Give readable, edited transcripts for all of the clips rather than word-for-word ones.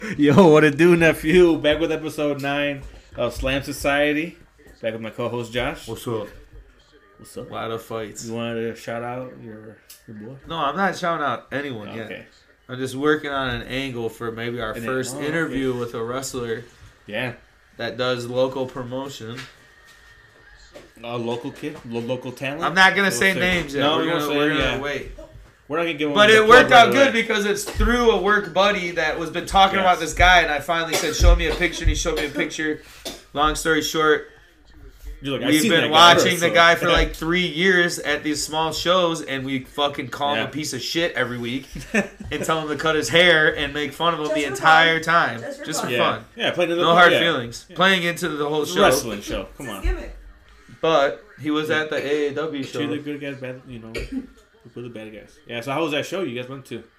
Yo, what it do, nephew? Back with episode 9 of Slam Society. Back with my co-host Josh. What's up? What's up? A lot of fights. You wanted to shout out your boy? No, I'm not shouting out anyone yet. Okay. I'm just working on an angle for maybe our first interview with a wrestler. Yeah. That does local promotion. A local kid? Local talent? I'm not gonna say names yet. No, we're gonna wait. We're not gonna give him. But it worked out good because it's through a work buddy that was been talking about this guy, and I finally said, "Show me a picture." And he showed me a picture. Long story short, we've been watching the guy for like 3 years at these small shows, and we fucking call him a piece of shit every week and tell him to cut his hair and make fun of him the entire time, just for fun. Yeah, no hard feelings. Playing into the whole show. Wrestling show. Come on. But he was at the AAW show. Treat the good guys bad, for the bad guys. Yeah. So how was that show you guys went to?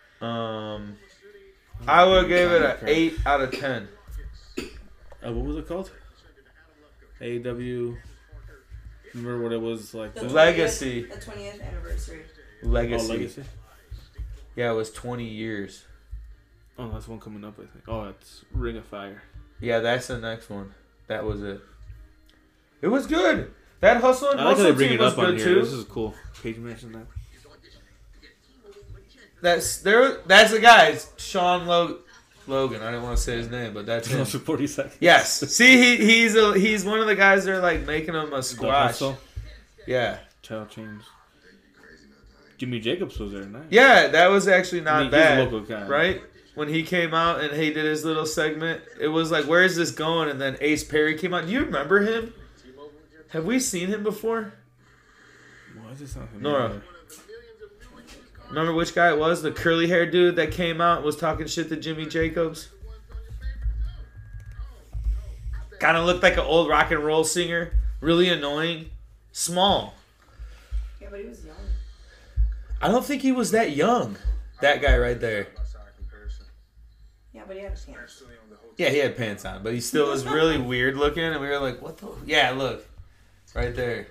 I would give it an 8 out of 10. What was it called? AEW. Remember what it was like? The Legacy. The 20th anniversary. Legacy. Oh, Legacy. Yeah, it was 20 years. Oh, that's one coming up, I think. Oh, it's Ring of Fire. Yeah, that's the next one. That was it. It was good. That Hustle and I like how Hustle they bring team it was up on good here. too. This is cool. Cage mentioned that. That's the guy. Sean Logan. I didn't want to say his name, but that's him. 40 seconds. Yes. See, he's one of the guys that are like making him a squash. Yeah. Child change. Jimmy Jacobs was there, nice. Yeah, that was actually not bad. He's a local guy, right? When he came out and he did his little segment, it was like, "Where is this going?" And then Ace Perry came out. Do you remember him? Have we seen him before? Why is this not him? Nora. Remember which guy it was? The curly haired dude that came out and was talking shit to Jimmy Jacobs? Kind of looked like an old rock and roll singer. Really annoying. Small. Yeah, but he was young. I don't think he was that young. That guy right there. Yeah, but he had pants. Yeah, he had pants on, but he still was really weird looking, and we were like, what the... Yeah, look. Right there.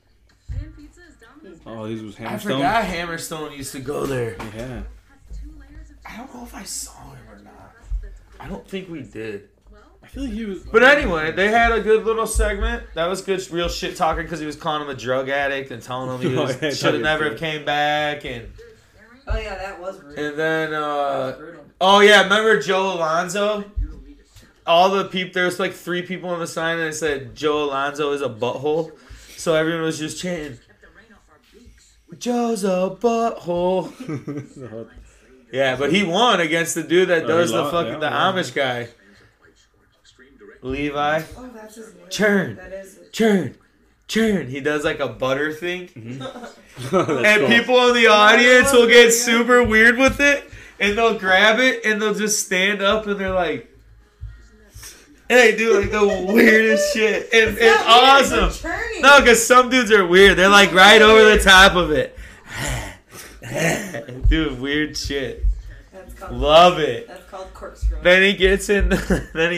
Oh, these was Hammerstone? I forgot Hammerstone used to go there. Yeah. I don't know if I saw him or not. I don't think we did. I feel like he was... But anyway, they had a good little segment. That was good, real shit talking because he was calling him a drug addict and telling him he should have never have came back. And oh, yeah, that was brutal. And then, oh, yeah, remember Joe Alonzo? All the people, there was like 3 people on the sign and it said, Joe Alonzo is a butthole. So everyone was just chanting, Joe's a butthole. Yeah, but he won against the dude that does the Amish guy. Levi. Oh, that's his name. Churn. That is it. Churn. He does like a butter thing. Mm-hmm. And people in the audience will get super weird with it. And they'll grab it and they'll just stand up and they're like, and they do like the weirdest shit. And it's awesome. No, because some dudes are weird. They're like right over the top of it. Dude, weird shit. Love it. That's called corkscrew. Then he gets in. Then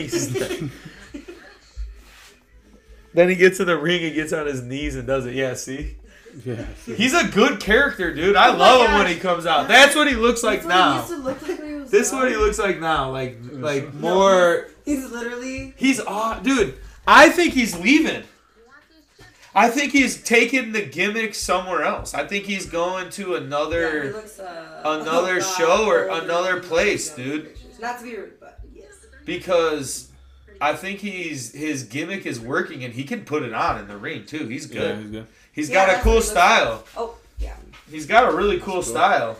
he gets in the ring and gets on his knees and does it. Yeah, see? Yeah. He's a good character, dude. I love him when he comes out. That's what he looks like now. This is what he looks like now. Like more. He's literally. Dude, I think he's leaving. I think he's taking the gimmick somewhere else. I think he's going to another show or another place, dude. Not to be rude, but yes. Because I think his gimmick is working and he can put it on in the ring too. He's good. Yeah, he's good. He's got a cool style. Oh, yeah. He's got a really cool style.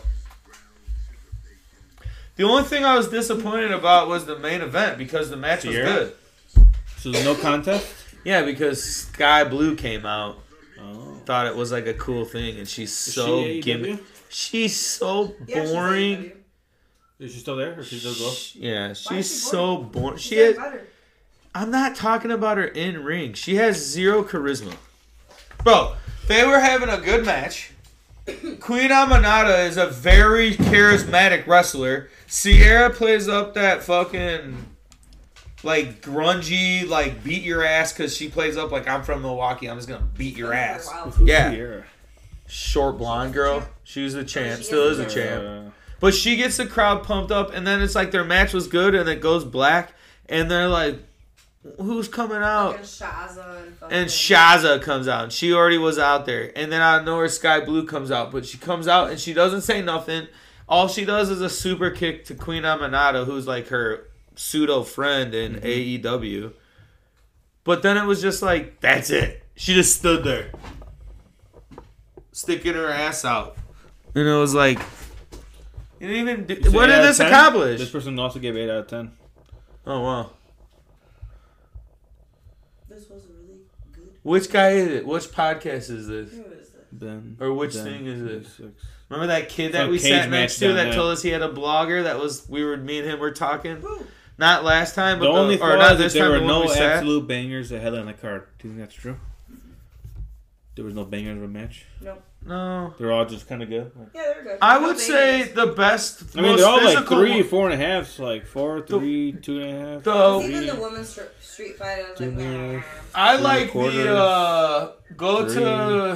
The only thing I was disappointed about was the main event because the match was good. So there's no contest? Yeah, because Sky Blue came out. Oh. Thought it was like a cool thing, and she's so gimmick. She's so boring. Is she still there, or she still go? Yeah, she's so boring. I'm not talking about her in ring. She has zero charisma. Bro, they were having a good match. Queen Amanada is a very charismatic wrestler. Sierra plays up that fucking like grungy, like beat your ass because she plays up like I'm from Milwaukee. I'm just gonna beat your ass. Yeah, short blonde girl. She was the champ. Still is a champ. But she gets the crowd pumped up, and then it's like their match was good, and it goes black, and they're like, who's coming out? And Shaza comes out. And she already was out there. And then out of nowhere, Sky Blue comes out. But she comes out, and she doesn't say nothing. All she does is a super kick to Queen Aminata, who's like her pseudo friend in AEW. But then it was just like, that's it. She just stood there, sticking her ass out. And it was like, you didn't even do, what did this accomplish? This person also gave 8 out of 10. Oh, wow. This was really good. Which guy is it? Which podcast is this? Who is this? Ben. Or which Ben, thing is it? 6. Remember that kid It's that on we Cage sat Match next to down that there. told us he had a blogger that was me and him were talking? Who? Not last time, The but only or flaw not is that this there time, were but when no we sat. absolute bangers that headline the card. Do you think that's true? There was no bangers of a match. Nope. No. They're all just kind of good. Like, Yeah, they're good. I No would say bangers. the best, I mean, most they're all like physical 3, one- 4.5, like 4, 3, 2.5. The- Even the women's street fight, I was like, Two-minute. nah. I Three like quarters, the go three. to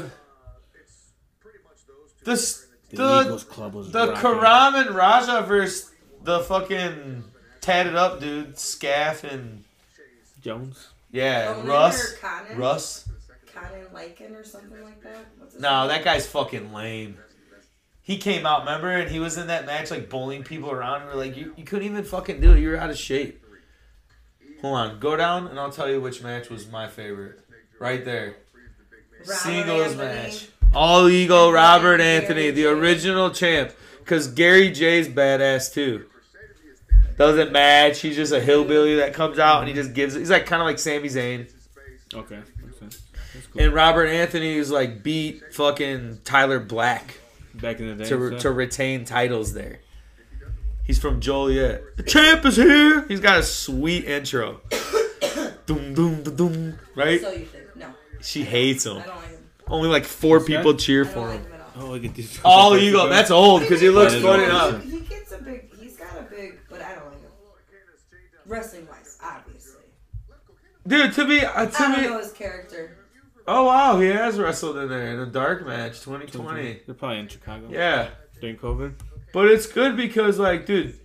The Eagles Club was the rocking. Karam and Raja versus the fucking tatted up dude, Scaff and Jones. yeah, Conan Russ. or Conan? Russ. Conan Lycan or something like that? What's his No, name? that guy's fucking lame. He came out, remember, and he was in that match like bullying people around. And we're like, you couldn't even fucking do it. You were out of shape. Hold on, go down, and I'll tell you which match was my favorite. Right there, Robert singles Anthony. match. All Ego Robert Anthony, the original champ. Because Gary J's badass too. Doesn't match. He's just a hillbilly that comes out and he just gives it. He's like kind of like Sami Zayn. Okay, makes sense. That's cool. And Robert Anthony is like beat fucking Tyler Black Back in the day. to retain titles there. He's from Joliet. The champ is here. He's got a sweet intro. Doom, doom, da, doom. Right? So you think? No. She hates him. I don't like him. Only like 4 This guy? people cheer I don't for like him. him at all. Oh, I get these. All Ego. That's old because he looks That is funny old. enough. He gets a big. He's got a big, but I don't like him. Wrestling wise, obviously. Dude, to me, I don't know his character. oh wow, he has wrestled in there in a dark match, 2020. They're probably in Chicago. Yeah, During COVID. but it's good because, like, dude,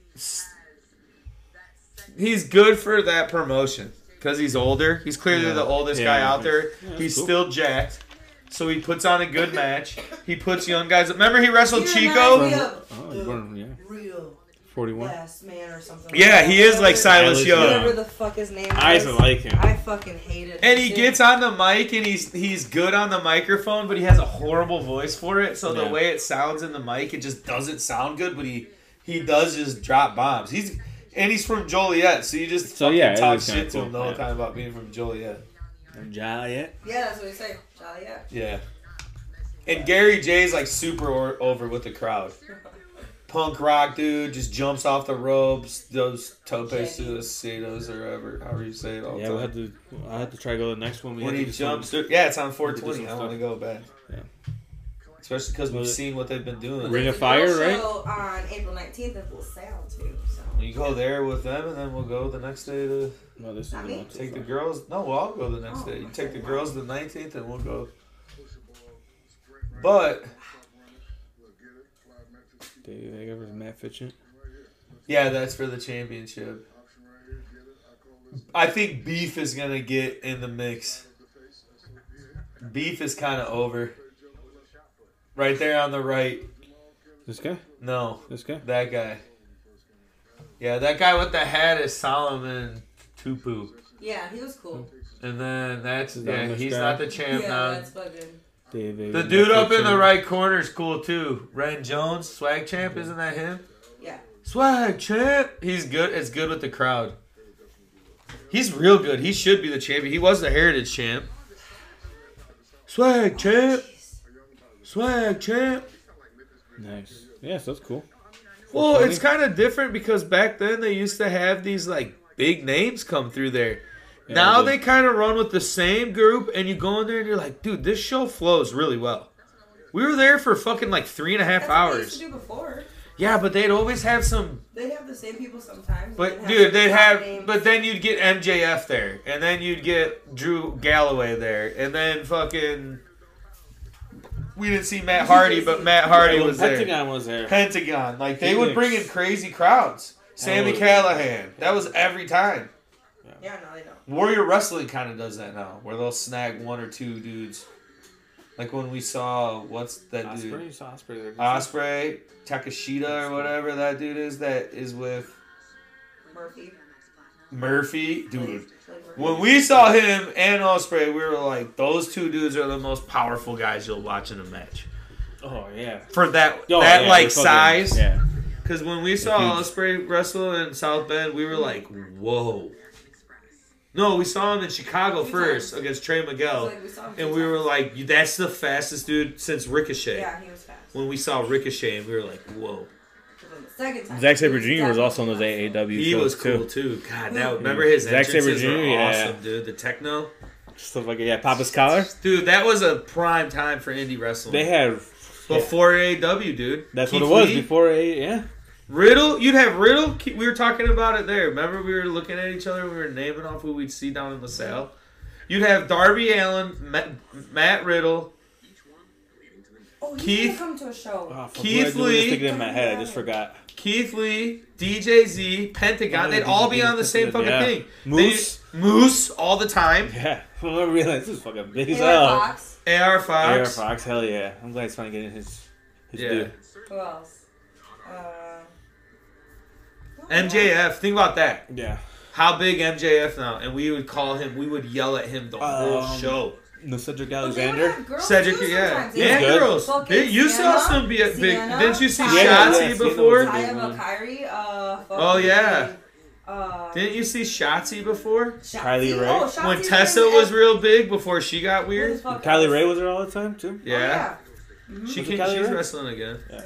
he's good for that promotion because he's older. He's clearly Yeah. the oldest Yeah, guy out there. that's He's cool. still jacked, so he puts on a good match. He puts young guys. Remember, he wrestled He Chico. reminds me of Oh, the born, yeah. real 41. last man or something. Yeah, like he that. is like Silas Silas Young. Young. Whatever the fuck his name I used is. to like him. I fucking hated him. And he too. gets on the mic and he's good on the microphone, but he has a horrible voice for it. So the Yeah. way it sounds in the mic, it just doesn't sound good. But he does just drop bombs. He's from Joliet, so you just So, fucking yeah, it talk is kinda shit to him the cool, whole yeah. time about being from Joliet. Joliet. Yeah, that's what he say. Jolly, yeah. Yeah. And Gary J's like super over with the crowd. Punk rock dude just jumps off the ropes, those topes suicidos or however you say it all the Yeah, time. I had to try to go to the next one. We When had he to do jumps some- through, yeah, it's on We 420. did I some want to go back. Yeah. Especially because we've Was it- seen what they've been doing. Ring of The Fire, girl right? show on April 19th in Full Sail too. So. You go there with them, and then we'll go the next day to No, this is Not me. not too take the far. girls. No, well, I'll go the next day. You take the girls the 19th, and we'll go. But Dave Hager versus Matt Fitchett. yeah, that's for the championship. I think Beef is gonna get in the mix. Beef is kind of over. Right there on the right. This guy? No, This guy? that guy. Yeah, that guy with the hat is Solomon Tupu. Yeah, he was cool. And then that's Is that yeah, this he's guy? not the champ Yeah, now. that's fucking. Dave Hager, The dude Matt up in the Fitchett. right corner is cool too. Ren Jones, Swag Champ, isn't that him? Yeah. Swag Champ. He's good. It's good with the crowd. He's real good. He should be the champion. He was the Heritage Champ. Swag Champ. Swag Champ. Nice. Yes, that's cool. Well, it's kind of different because back then they used to have these like big names come through there. Yeah, Now they they kind of run with the same group, and you go in there and you're like, dude, this show flows really well. We were there for fucking like 3.5 That's what they used hours. to do before. Yeah, but they'd always have some. They'd have the same people sometimes. But They'd dude, some they'd top have. names. But then you'd get MJF there, and then you'd get Drew Galloway there, and then fucking. we didn't see Matt Hardy, but Matt Hardy Yeah, was there. Pentagon was there. Pentagon. Like, they Phoenix. would bring in crazy crowds. Sammy Callahan. That was every time. Yeah, no, they don't. Warrior Wrestling kind of does that now, where they'll snag one or two dudes. Like when we saw, what's that dude? Osprey, you saw Osprey there. Osprey, Takashita or whatever that dude is that is with Murphy. Dude. When we saw him and Osprey, we were like, those two dudes are the most powerful guys you'll watch in a match. Oh yeah. For that Oh, that yeah, like they're fucking- size. Yeah. Because when we saw Osprey wrestle in South Bend, we were like, whoa. No, we saw him in Chicago first against Trey Miguel. And we were like, that's the fastest dude since Ricochet. Yeah, he was fast. When we saw Ricochet, and we were like, whoa. Second time. Zack Sabre Jr. was also on those AAW He shows was cool too. God, that, remember his Zack Sabre entrances Jr., were yeah. awesome, dude. The techno. Stuff like Pop his collar. Dude, that was a prime time for indie wrestling. They had Before AAW, dude. That's Keith what it was Lee, before yeah. Riddle, you'd have Riddle. We were talking about it there. Remember we were looking at each other. We were naming off who we'd see down in LaSalle. You'd have Darby Allin, Matt Riddle, Oh, he's Keith- gonna come to a show. Oh, fuck, Keith what did I do? Just Lee. thinking in my head, I just forgot. Keith Lee, DJ-Z, Pentagon. They'd all be on the same fucking Yeah. thing. Moose. Moose all the time. Yeah. I realized this is fucking big as AR hell. Fox. AR Fox. AR Fox, hell yeah. I'm glad he's finally getting his Yeah. due. Who else? MJF. Think about that. Yeah. How big MJF now? And we would call him. We would yell at him the whole show. No Cedric But they would Alexander. have girls Cedric, too yeah, sometimes. yeah, good. girls. Fucking You saw Sienna, some big. Sienna, Didn't you see Sienna, Shotzi Sienna before? was a big Taya one. Valkyrie. Oh, yeah. Uh, Didn't you see Shotzi before? Kylie Ray? Oh, Shotzi When Tessa Ray was real big before she got weird. Kylie Ray was there all the time too. Yeah, Mhm. she Was can, it Kylie she's Ray? wrestling again. Yeah.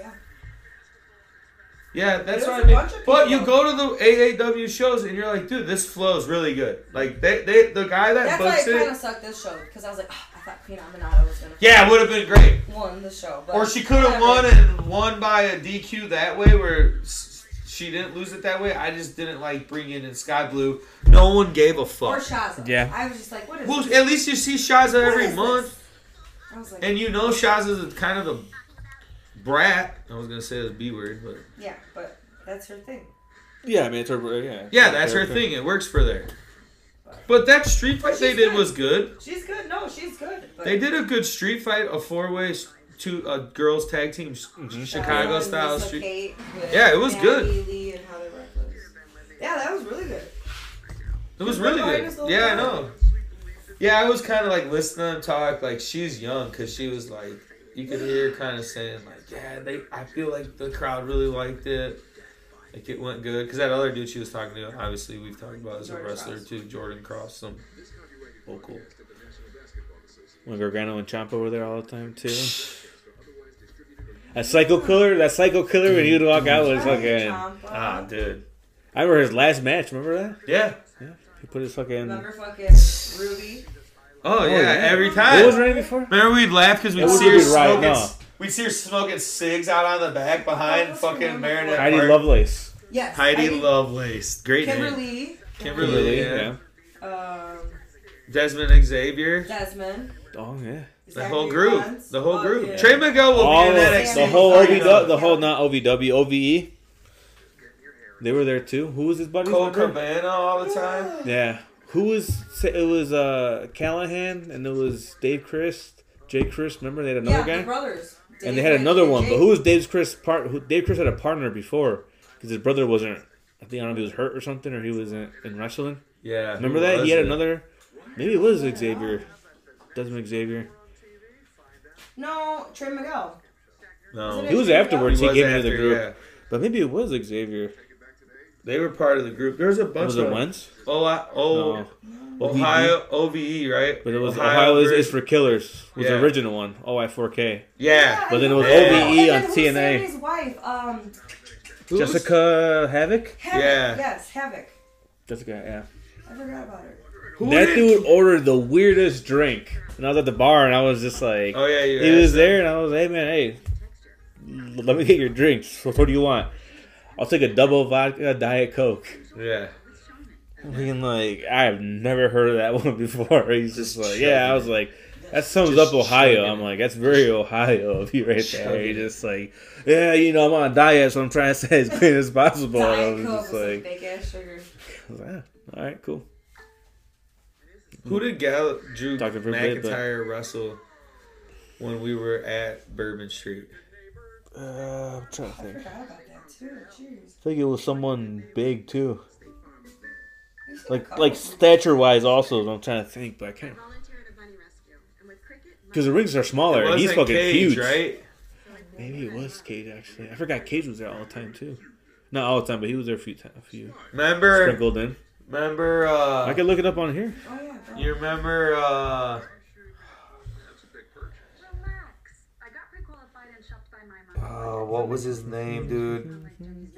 Yeah, that's There's what a I mean. bunch of But you people. go to the AAW shows and you're like, dude, this flows really good. Like the guy that That's why books it kind it. of sucked this show because I was like, oh, I thought Pina Aminata was gonna Yeah, it would have been great. won the show, but Or she could have whatever. won and won by a DQ that way, where she didn't lose it that way. I just didn't like bringing in Sky Blue. No one gave a Or fuck. Shaza. Yeah. I was just like, what is Well, this? at least you see Shaza What every is month, this? I was like, and you know Shaza's kind of a brat. I was gonna say the B word, but yeah, but that's her thing. Yeah, I mean it's her. yeah, that's her thing. It works for there. But that street fight they She's did good. was good. She's good. No, she's good. But They did a good street fight, a 4-way girls tag team, Chicago style Lisa street. Kate with Yeah, it was Maggie good. Lee and Heather Reckless. Yeah, that was really good. It was really good. Yeah, I know. Yeah, I was kind of like listening to them talk. Like she's young, because she was like, you could hear her kind of saying like, yeah, I feel like the crowd really liked it. Like it went good. Because that other dude she was talking to, obviously we've talked about as a Jordan wrestler Cross. too, Jordan Cross, some local. When Gargano and Ciampa were there all the time too. That psycho killer when he would walk out was fucking. Ah, dude. I remember his last match. Remember that? Yeah. Yeah. He put his fucking. Remember fucking Ruby? Oh, yeah, yeah. every What time. was her name before? Remember we'd laugh because we'd That see her would be right smoking. now. We'd see her smoking cigs out on the back behind What's her fucking name Marinette before? Heidi Park. Lovelace. Yes. Heidi Lovelace. Great name. Kimberly. Kimberly, yeah. Desmond Xavier. Desmond. Oh yeah. The whole group. Zachary The whole Wentz. group. Yeah. Trey Miguel will All be in of NXT. the whole Finally. OVW, the whole not OVW, OVE. They were there too. Who was his buddy? Cole Cabana all the time. Yeah. Who was? It was Callahan and it was Dave Christ, Jay Christ. Remember they had another Yeah, guy, the brothers. and Dave they had and another one. Jake. But who was Dave Christ Dave Christ had a partner before because his brother wasn't. I think I don't know if he was hurt or something or he was in wrestling. Yeah. Remember who that was he had it? another. Maybe it was Xavier. Desmond Xavier. No, Trey Miguel. No. Wasn't He was afterwards. He was came into the after, group, yeah. but maybe it was Xavier. They were part of the group. There was a bunch Was of it Wentz? Ohio OVE, right? But it was Ohio is versus- for Killers. Was the Yeah. original one. OI4K. Yeah. But then it was Oh, OVE and on then who's TNA. Sammy's wife? Who's- Jessica Havoc. Havoc. Yeah. Yes, Havoc. Jessica, yeah. I forgot about her. Who That did- dude ordered the weirdest drink, and I was at the bar, and I was just like, Oh yeah, you he was asked him. there, and I was, hey man, hey, let me get your drinks. What do you want? I'll take a double vodka Diet Coke. Yeah. I'm thinking like, I have never heard of that one before. He's just like, yeah. I was like, That sums up Ohio. I'm like, that's very Ohio of you right there. You're just like, yeah, you know, I'm on a diet, so I'm trying to stay as clean as possible. And I Diet was Coke just with some like, fake ass sugar. I was like, all right, cool. Who did Drew Talked for a bit, but- McIntyre wrestle when we were at Bourbon Street? I'm trying to I think. forgot about that too. Jeez. I think it was someone big too, We've seen a couple. like stature wise. Also, I'm trying to think, but I can't because the rings are smaller It and he's wasn't fucking Cage, huge. right? Maybe it was Cage actually. I forgot Cage was there all the time too. Not all the time, but he was there a few Remember? sprinkled in. I can look it up on here. Oh yeah. Bro. You remember? What was his name, dude?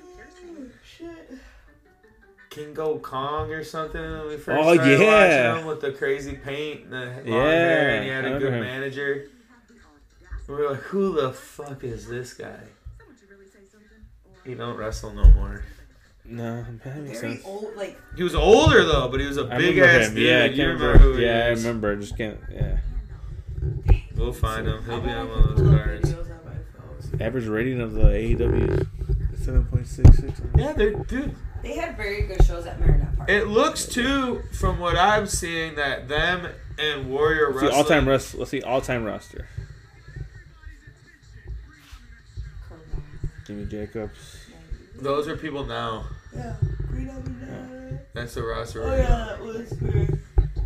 Kingo Kong or something. When we first started watching him with the crazy paint and the long hair, and he had a good manager. We were like, who the fuck is this guy? He don't wrestle no more. No, that makes Very sense. old, like He was older though, but he was a I big remember ass him. dude. Yeah, I You can't remember remember. who he Yeah, I is. remember. I just can't. Yeah. We'll find him. He'll be on one of pull those up cards. videos on my phone. Average rating of the AEW is 7.66. Yeah, dude. They had very good shows at Marinette Park. It looks too, from what I'm seeing, that them and Warrior Let's see Wrestling. Let's see all-time roster. Jimmy Jacobs. Those are people now. Yeah. Green Avenue. That's the roster. Oh right yeah, that was good.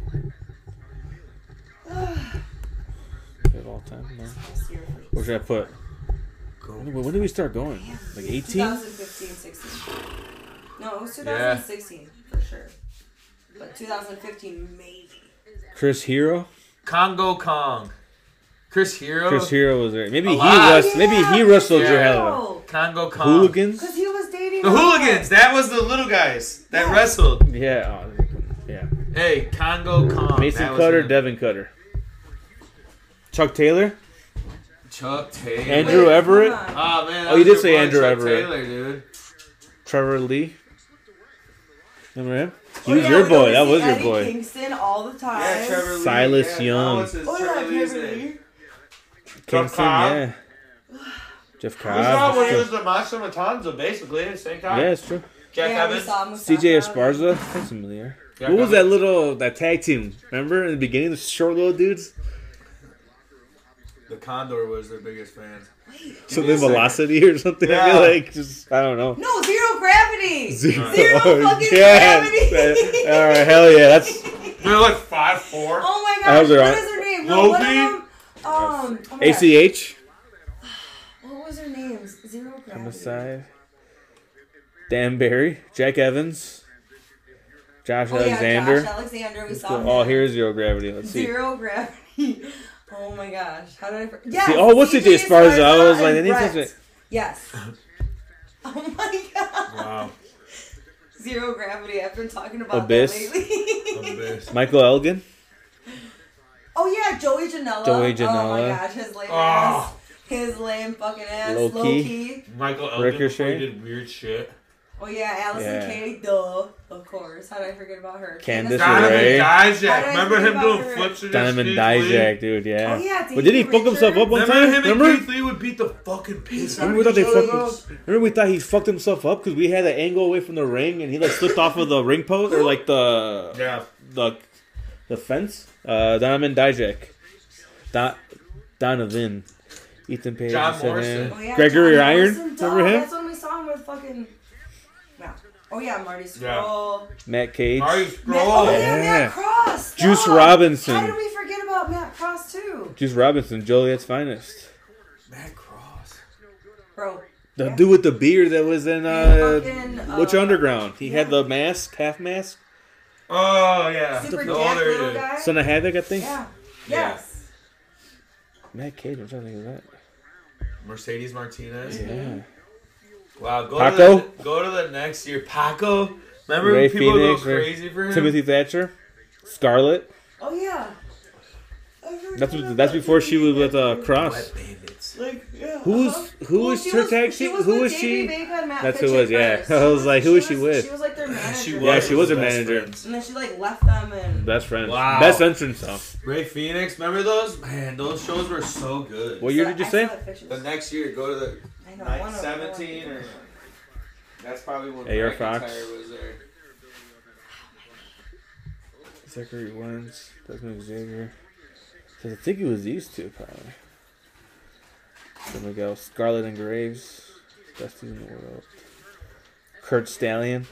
Of all time. No. Where should I put? When did we start going? Like 18? 2015, 16. No, it was 2016 for sure. But 2015 maybe. Chris Hero. Congo Kong. Chris Hero. Chris Hero was there. Maybe he Alive. wrestled. Maybe he wrestled Drew Yeah. Hella. Congo Kong. Hooligans. Because he was dating The Hooligans. That was the little guys that Yeah. wrestled. Yeah. Yeah. Hey, Congo Kong. Mason That was Cutter, him. Devin Cutter. Chuck Taylor. Chuck Taylor. Andrew Everett. Come on. Oh man. Oh, you did say Andrew Chuck Everett. Taylor, dude. Trevor Lee. Remember him? He Oh, was yeah, your we boy. always That see was your Eddie boy. Kingston all the time. Yeah, Trevor Lee. Silas yeah. Young. Oh, what's his Oh yeah, Trevor Lee's Trevor name? Lee. Kingston, Cobb. yeah. Jeff We saw Cobb. when he was the Master Matanza, basically, at the same time. Yeah, it's true. Jack Yeah, we Evans. saw him with CJ Sasha. Esparza. That's familiar. Jack What was Evans. that tag team? Remember in the beginning, the short little dudes? The Condor was their biggest fan. Something Velocity or something. I Yeah. feel like I don't know. No, Zero Gravity. Zero fucking yes. gravity. All right, hell yeah, that's They're like 5'4". Oh my How's gosh, her what on- is her name? No, one of Loki? them. Oh my gosh. ACH. What was her name? Zero Gravity. Homicide. Dan Barry, Jack Evans, Josh Oh yeah, Alexander. Josh Alexander. We saw Cool. him. Oh, here's Zero Gravity. Let's see. Zero Gravity. Oh my gosh, how did I? Yes. See, oh, what's CJ Esparza? I was like, and that Brett. needs to- Yes. Oh my god. Wow. Zero Gravity. I've been talking about Abyss. that lately. Michael Elgin. Oh yeah, Joey Janela. Joey Oh Janela. my gosh, his lame Oh. ass. His lame fucking ass. Low Low key. key. Michael Elgin Ricochet. before he did weird shit. Oh yeah, Allison Yeah. Kay. Duh. Of course. How did I forget about her? Candace Donovan Ray. Dijak. How did I Remember forget him about doing her? flips in Diamond his Dijak, dude, yeah. Oh, yeah, But did he fuck himself up one Remember time? him and Remember? Keith Lee would beat the fucking piss out Remember of we thought they each other? fucked. We thought he fucked himself up because we had an angle away from the ring and he like slipped off of the ring post or like Yeah. the fence. Donovan Dijak, Donovan, Ethan Page, John said Morrison. him. Oh, yeah, Gregory John Iron. Morrison, duh, Remember him? That's when we saw him with fucking. Yeah. Oh yeah, Marty Scurll. Matt Cage, Marty Matt, Scroll. oh yeah, Yeah. Matt Cross. Juice duh. Robinson. How did we forget about Matt Cross too? Juice Robinson, Joliet's finest. Matt Cross. Bro. The Yeah. dude with the beard that was in fucking, Lucha Underground. He had yeah. the mask, half mask. Oh, yeah. Super The jacked older little dude. guy. Son of Havoc, I think. Yeah. Yeah. Yes. Matt Cage, I'm trying to think of that. Mercedes Martinez. Yeah. Wow, Paco? Go to the next year. Paco. Remember Ray when people Phoenix, go crazy for him? Timothy Thatcher, Scarlett. Oh yeah. That's before she was with Cross. Wet Bandits. Like yeah. Who was her tag team? Who was she? That's who it was. Yeah, I was like, who was she with? She was like their manager. Yeah, she was her manager. And then she like left them and Best friends. Wow. Best entrance though. Ray Phoenix, remember those? Man, those shows were so good. What year did you say? The next year, go to the I know, night 17 or that's probably when A.R. Brian Fox. McIntyre was there. Zachary Wentz, Desmond Xavier. I think it was these two probably. Then we go Scarlett and Graves, best team in the world. Kurt Stallion,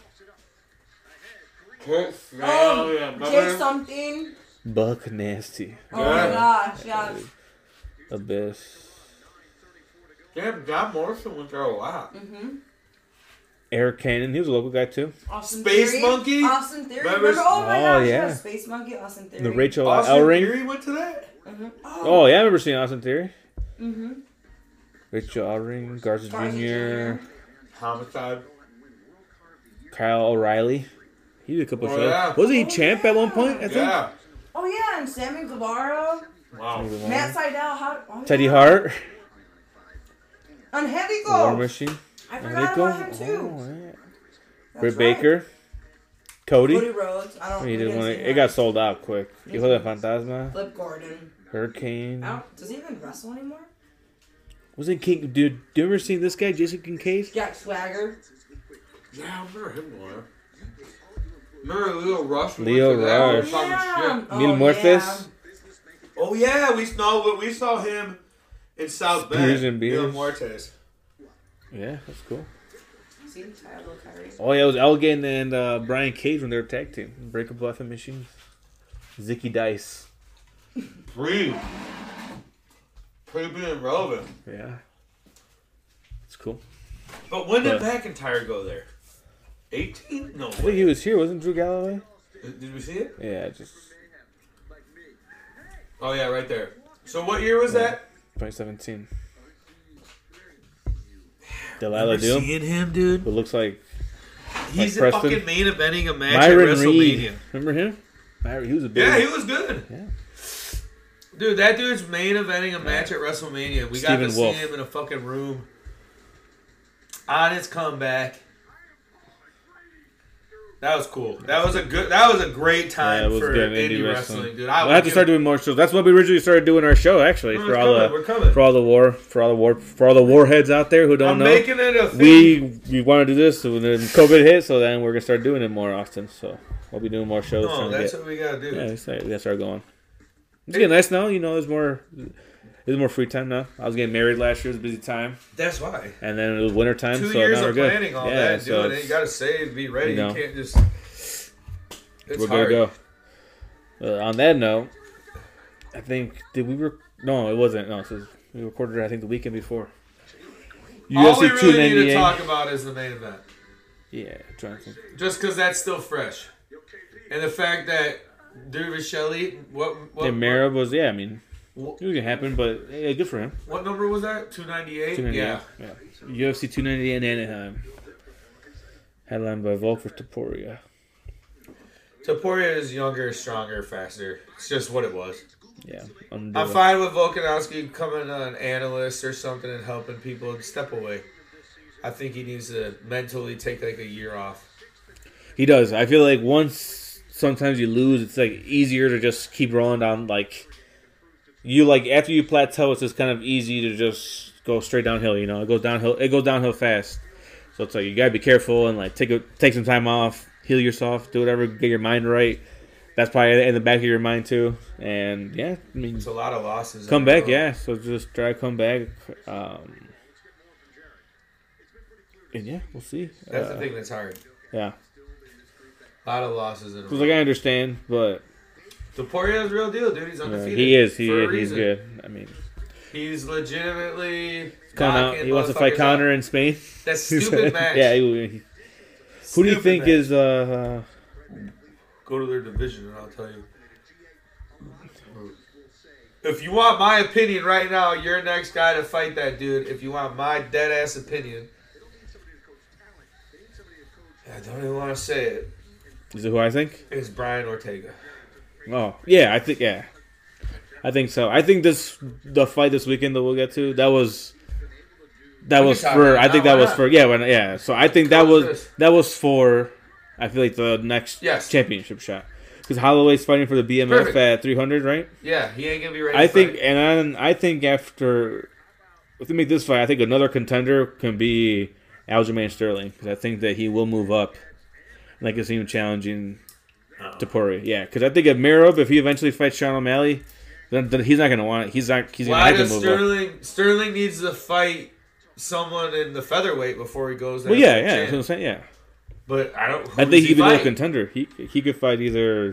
Jake something. Buck Nasty, Oh my gosh, yeah. Abyss, Damn, John Morrison went there a lot. Eric Cannon. He was a local guy too. Austin Space Theory. Monkey? Austin Theory. Remember- Oh my Oh, gosh, yeah. yeah. Space Monkey, Austin Theory. The Rachel Austin Ellering. Theory went to that? Oh yeah, I remember seeing Austin Theory. Mm-hmm. Rachel Ellering, Garza Jr., Homicide. Kyle O'Reilly. He did a couple Oh, shows. yeah. Wasn't he champ at one point? I think. Yeah. Oh yeah, and Sammy Guevara, Wow. Matt Sydal, Teddy yeah. Hart, and Heavy War Go. Machine. I forgot Enrico? about him too. Oh, yeah. That's Britt right. Baker, Cody. Cody Rhodes. I don't. He we did didn't one. see It him. got sold out quick. Hijo de Fantasma, Flip Gordon. Hurricane. Does he even wrestle anymore? Wasn't King? Dude, do you ever see this guy, Jason Kincaid? Jack Swagger. Yeah, I remember him more. Remember Leo Rush? We Leo went to that, we were Rush. talking shit. Mil Muertes. Oh yeah, we saw him in South Spears Bend. and Leo Beers. Muertes. Yeah, that's cool. See, Tyler Kyrie. Oh yeah, it was Elgin and Brian Cage when they were tag team. Breakable Laughing Machines. Zicky Dice. Pretty being relevant. Yeah. It's cool. But when did But- McIntyre go there? 18? No. I think he was here, wasn't Drew Galloway? Did we see it? Yeah, just Oh yeah, right there. So what year was that? 2017. Delilah Remember Doom. seeing him, dude? Who looks like He's Preston. fucking main eventing a match Myron at WrestleMania. Reed. Remember him? He was a big. Yeah, he was good. Yeah. Dude, that dude's main eventing a match at WrestleMania. We got Stephen to see Wolf. him in a fucking room. On his comeback. That was cool. That was a great time Yeah, it was for good indie wrestling, dude. We'll have to start doing more shows. That's what we originally started doing our show, actually, No, for it's all coming. We're coming. for all the warheads out there who don't I'm know. making it a thing. We want to do this, so when COVID hit, so then we're gonna start doing it more often. So we'll be doing more shows. No, trying to that's get- what we gotta do. Yeah, we gotta start going. It's getting nice now. You know, there's more free time now. I was getting married last year. It was a busy time. That's why. And then it was winter time. 2 so years now we're of good. planning all yeah, that, so doing it. You gotta save, be ready. you know, You can't just. It's we're hard. good to go. On that note, I think no, it wasn't. No, we recorded it. I think the weekend before. All we UFC really need to talk about is the main event. Yeah, trying to think. Just because that's still fresh. And the fact that Dervish Shelley, Mara was, I mean, it was gonna happen, but yeah, good for him. what number was that? 298? Yeah. UFC 298 in Anaheim. Headlined by Volker Topuria. Taporia is younger, stronger, faster. It's just what it was. Yeah. I'm fine with Volkanovski becoming an analyst or something and helping people and step away. I think he needs to mentally take like a year off. He does. I feel like once sometimes you lose, it's like easier to just keep rolling down. Like after you plateau, it's just kind of easy to just go straight downhill. You know, it goes downhill fast. So it's like you gotta be careful and like take some time off, heal yourself, do whatever, get your mind right. That's probably in the back of your mind too. And yeah, I mean, it's a lot of losses. Come back, yeah. So just try to come back. And yeah, we'll see. That's the thing that's hard. Yeah. A lot of losses in a row. Like I understand, but Taporia is a real deal, dude. He's undefeated. he is. for a He's reason. good. I mean, He's legitimately. he wants to fight Conor in Spain. That stupid match. Yeah. Who do you Stupid think match. is? Go to their division and I'll tell you. If you want my opinion right now, you're next guy to fight that dude. If you want my dead ass opinion, I don't even want to say it. Is it who I think? It's Brian Ortega. Oh yeah, I think so. I think the fight this weekend that we'll get to, that was That was for. I think that was for. Yeah. So I think that was for. I feel like the next championship shot. Because Holloway's fighting for the BMF at 300, right? Yeah, he ain't gonna be ready. I think after, if they make this fight, I think another contender can be Aljamain Sterling, because I think that he will move up, and I can see him challenging Topuria. Yeah, because I think if he eventually fights Sean O'Malley, then he's not gonna want it. He's gonna have to move up. Sterling needs to fight someone in the featherweight before he goes. Well, yeah, that's what I'm saying. Yeah. But I think he could be a contender. He could fight either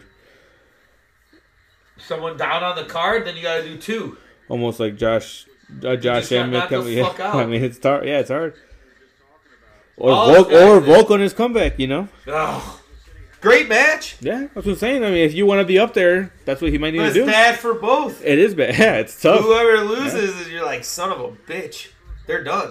someone down on the card. Then you got to do two. Almost like Josh Emmett coming. Fuck out. I mean, it's hard. Yeah, it's hard. Or Volk on his comeback. You know. Oh, great match. Yeah, that's what I'm saying. I mean, if you want to be up there, that's what he might need to do. It's bad for both. It is bad. Yeah, it's tough. Whoever loses is you're like, son of a bitch. They're done.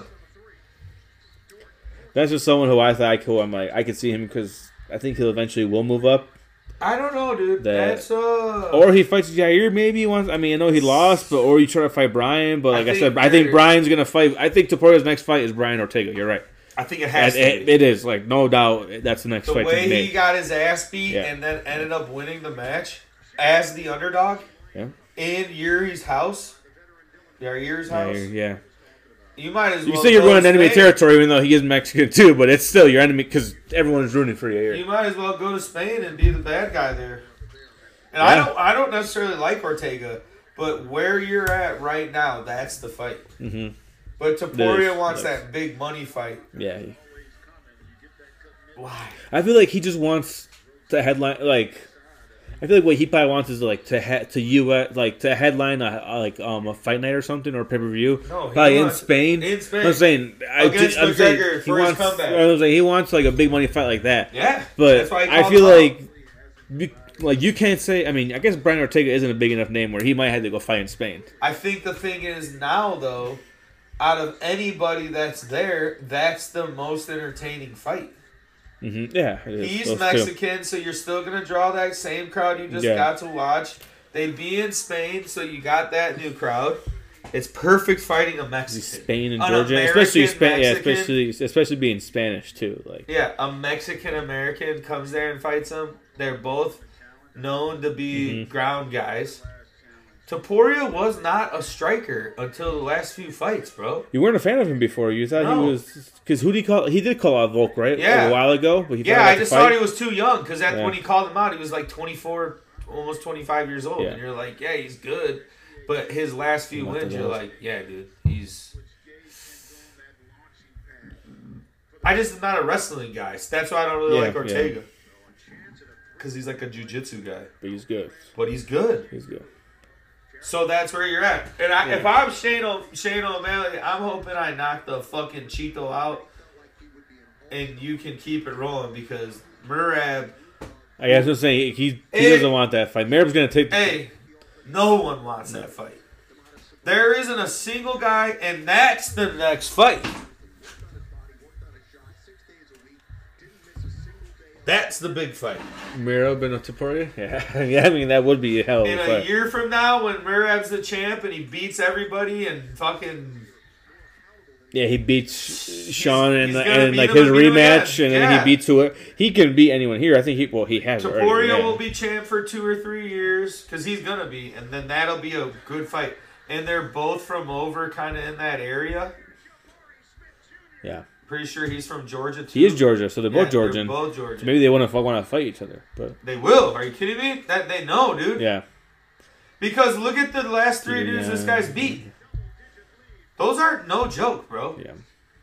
That's just someone who I thought I could see him, because I think he'll eventually will move up. I don't know, dude. That's or he fights Jair maybe once. I mean, I know he lost, or you try to fight Brian. But like I said, I think Brian's gonna fight. I think Topuria's next fight is Brian Ortega. You're right. I think it has to be. It is, like, no doubt. That's the next fight. The way he got his ass beat and then ended up winning the match as the underdog in Yuri's house. Yuri's house. Yeah. You might as well. You say you're going to enemy territory, even though he is Mexican too, but it's still your enemy because everyone's rooting for you here. You might as well go to Spain and be the bad guy there. And I don't necessarily like Ortega, but where you're at right now, that's the fight. Mm-hmm. But Topuria wants that big money fight. Yeah. Why? I feel like he just wants to headline. Like, I feel like what he probably wants is like to headline a fight night or something, or pay per view. No, probably in Spain. In Spain. I'm saying against McGregor for his comeback. I was like, he wants like a big money fight like that. Yeah, but that's why I feel like you can't say. I mean, I guess Brian Ortega isn't a big enough name where he might have to go fight in Spain. I think the thing is now though, out of anybody that's there, that's the most entertaining fight. Mm-hmm. Yeah, he's Mexican, so you're still gonna draw that same crowd you just got to watch. They'd be in Spain, so you got that new crowd. It's perfect fighting a Mexican. Spain and Georgia, especially being Spanish too. Like a Mexican American comes there and fights them. They're both known to be ground guys. Topuria was not a striker until the last few fights, bro. You weren't a fan of him before. You thought he was... Because who did he call? He did call out Volk, right? Yeah. A while ago. But I just thought he was too young. Because when he called him out, he was like 24, almost 25 years old. Yeah. And you're like, yeah, he's good. But his last few wins, you're like, yeah, dude, he's... I just am not a wrestling guy. So that's why I don't really like Ortega. Because he's like a jiu-jitsu guy. But he's good. He's good. So that's where you're at. And if I'm Shane O'Malley, I'm hoping I knock the fucking Cheeto out and you can keep it rolling because Merab... I was going to say, he doesn't want that fight. Merab's going to take... Hey, no one wants that fight. There isn't a single guy, and that's the next fight. That's the big fight. Merab and Topuria? Yeah, I mean, that would be a hell of a fight. In a year from now, when Merab's the champ and he beats everybody and fucking... Yeah, he beats Sean and like his rematch, and then he beats whoever. He can beat anyone here. I think he has. Topuria will be champ for 2 or 3 years, because he's going to be, and then that'll be a good fight. And they're both from over kind of in that area. Yeah. Pretty sure he's from Georgia, too. He is Georgia, so they're both Georgian. They're both Georgian. So maybe they want to fight each other. But they will. Are you kidding me? That they know, dude. Yeah. Because look at the last 3 dudes this guy's beat. Those aren't no joke, bro. Yeah.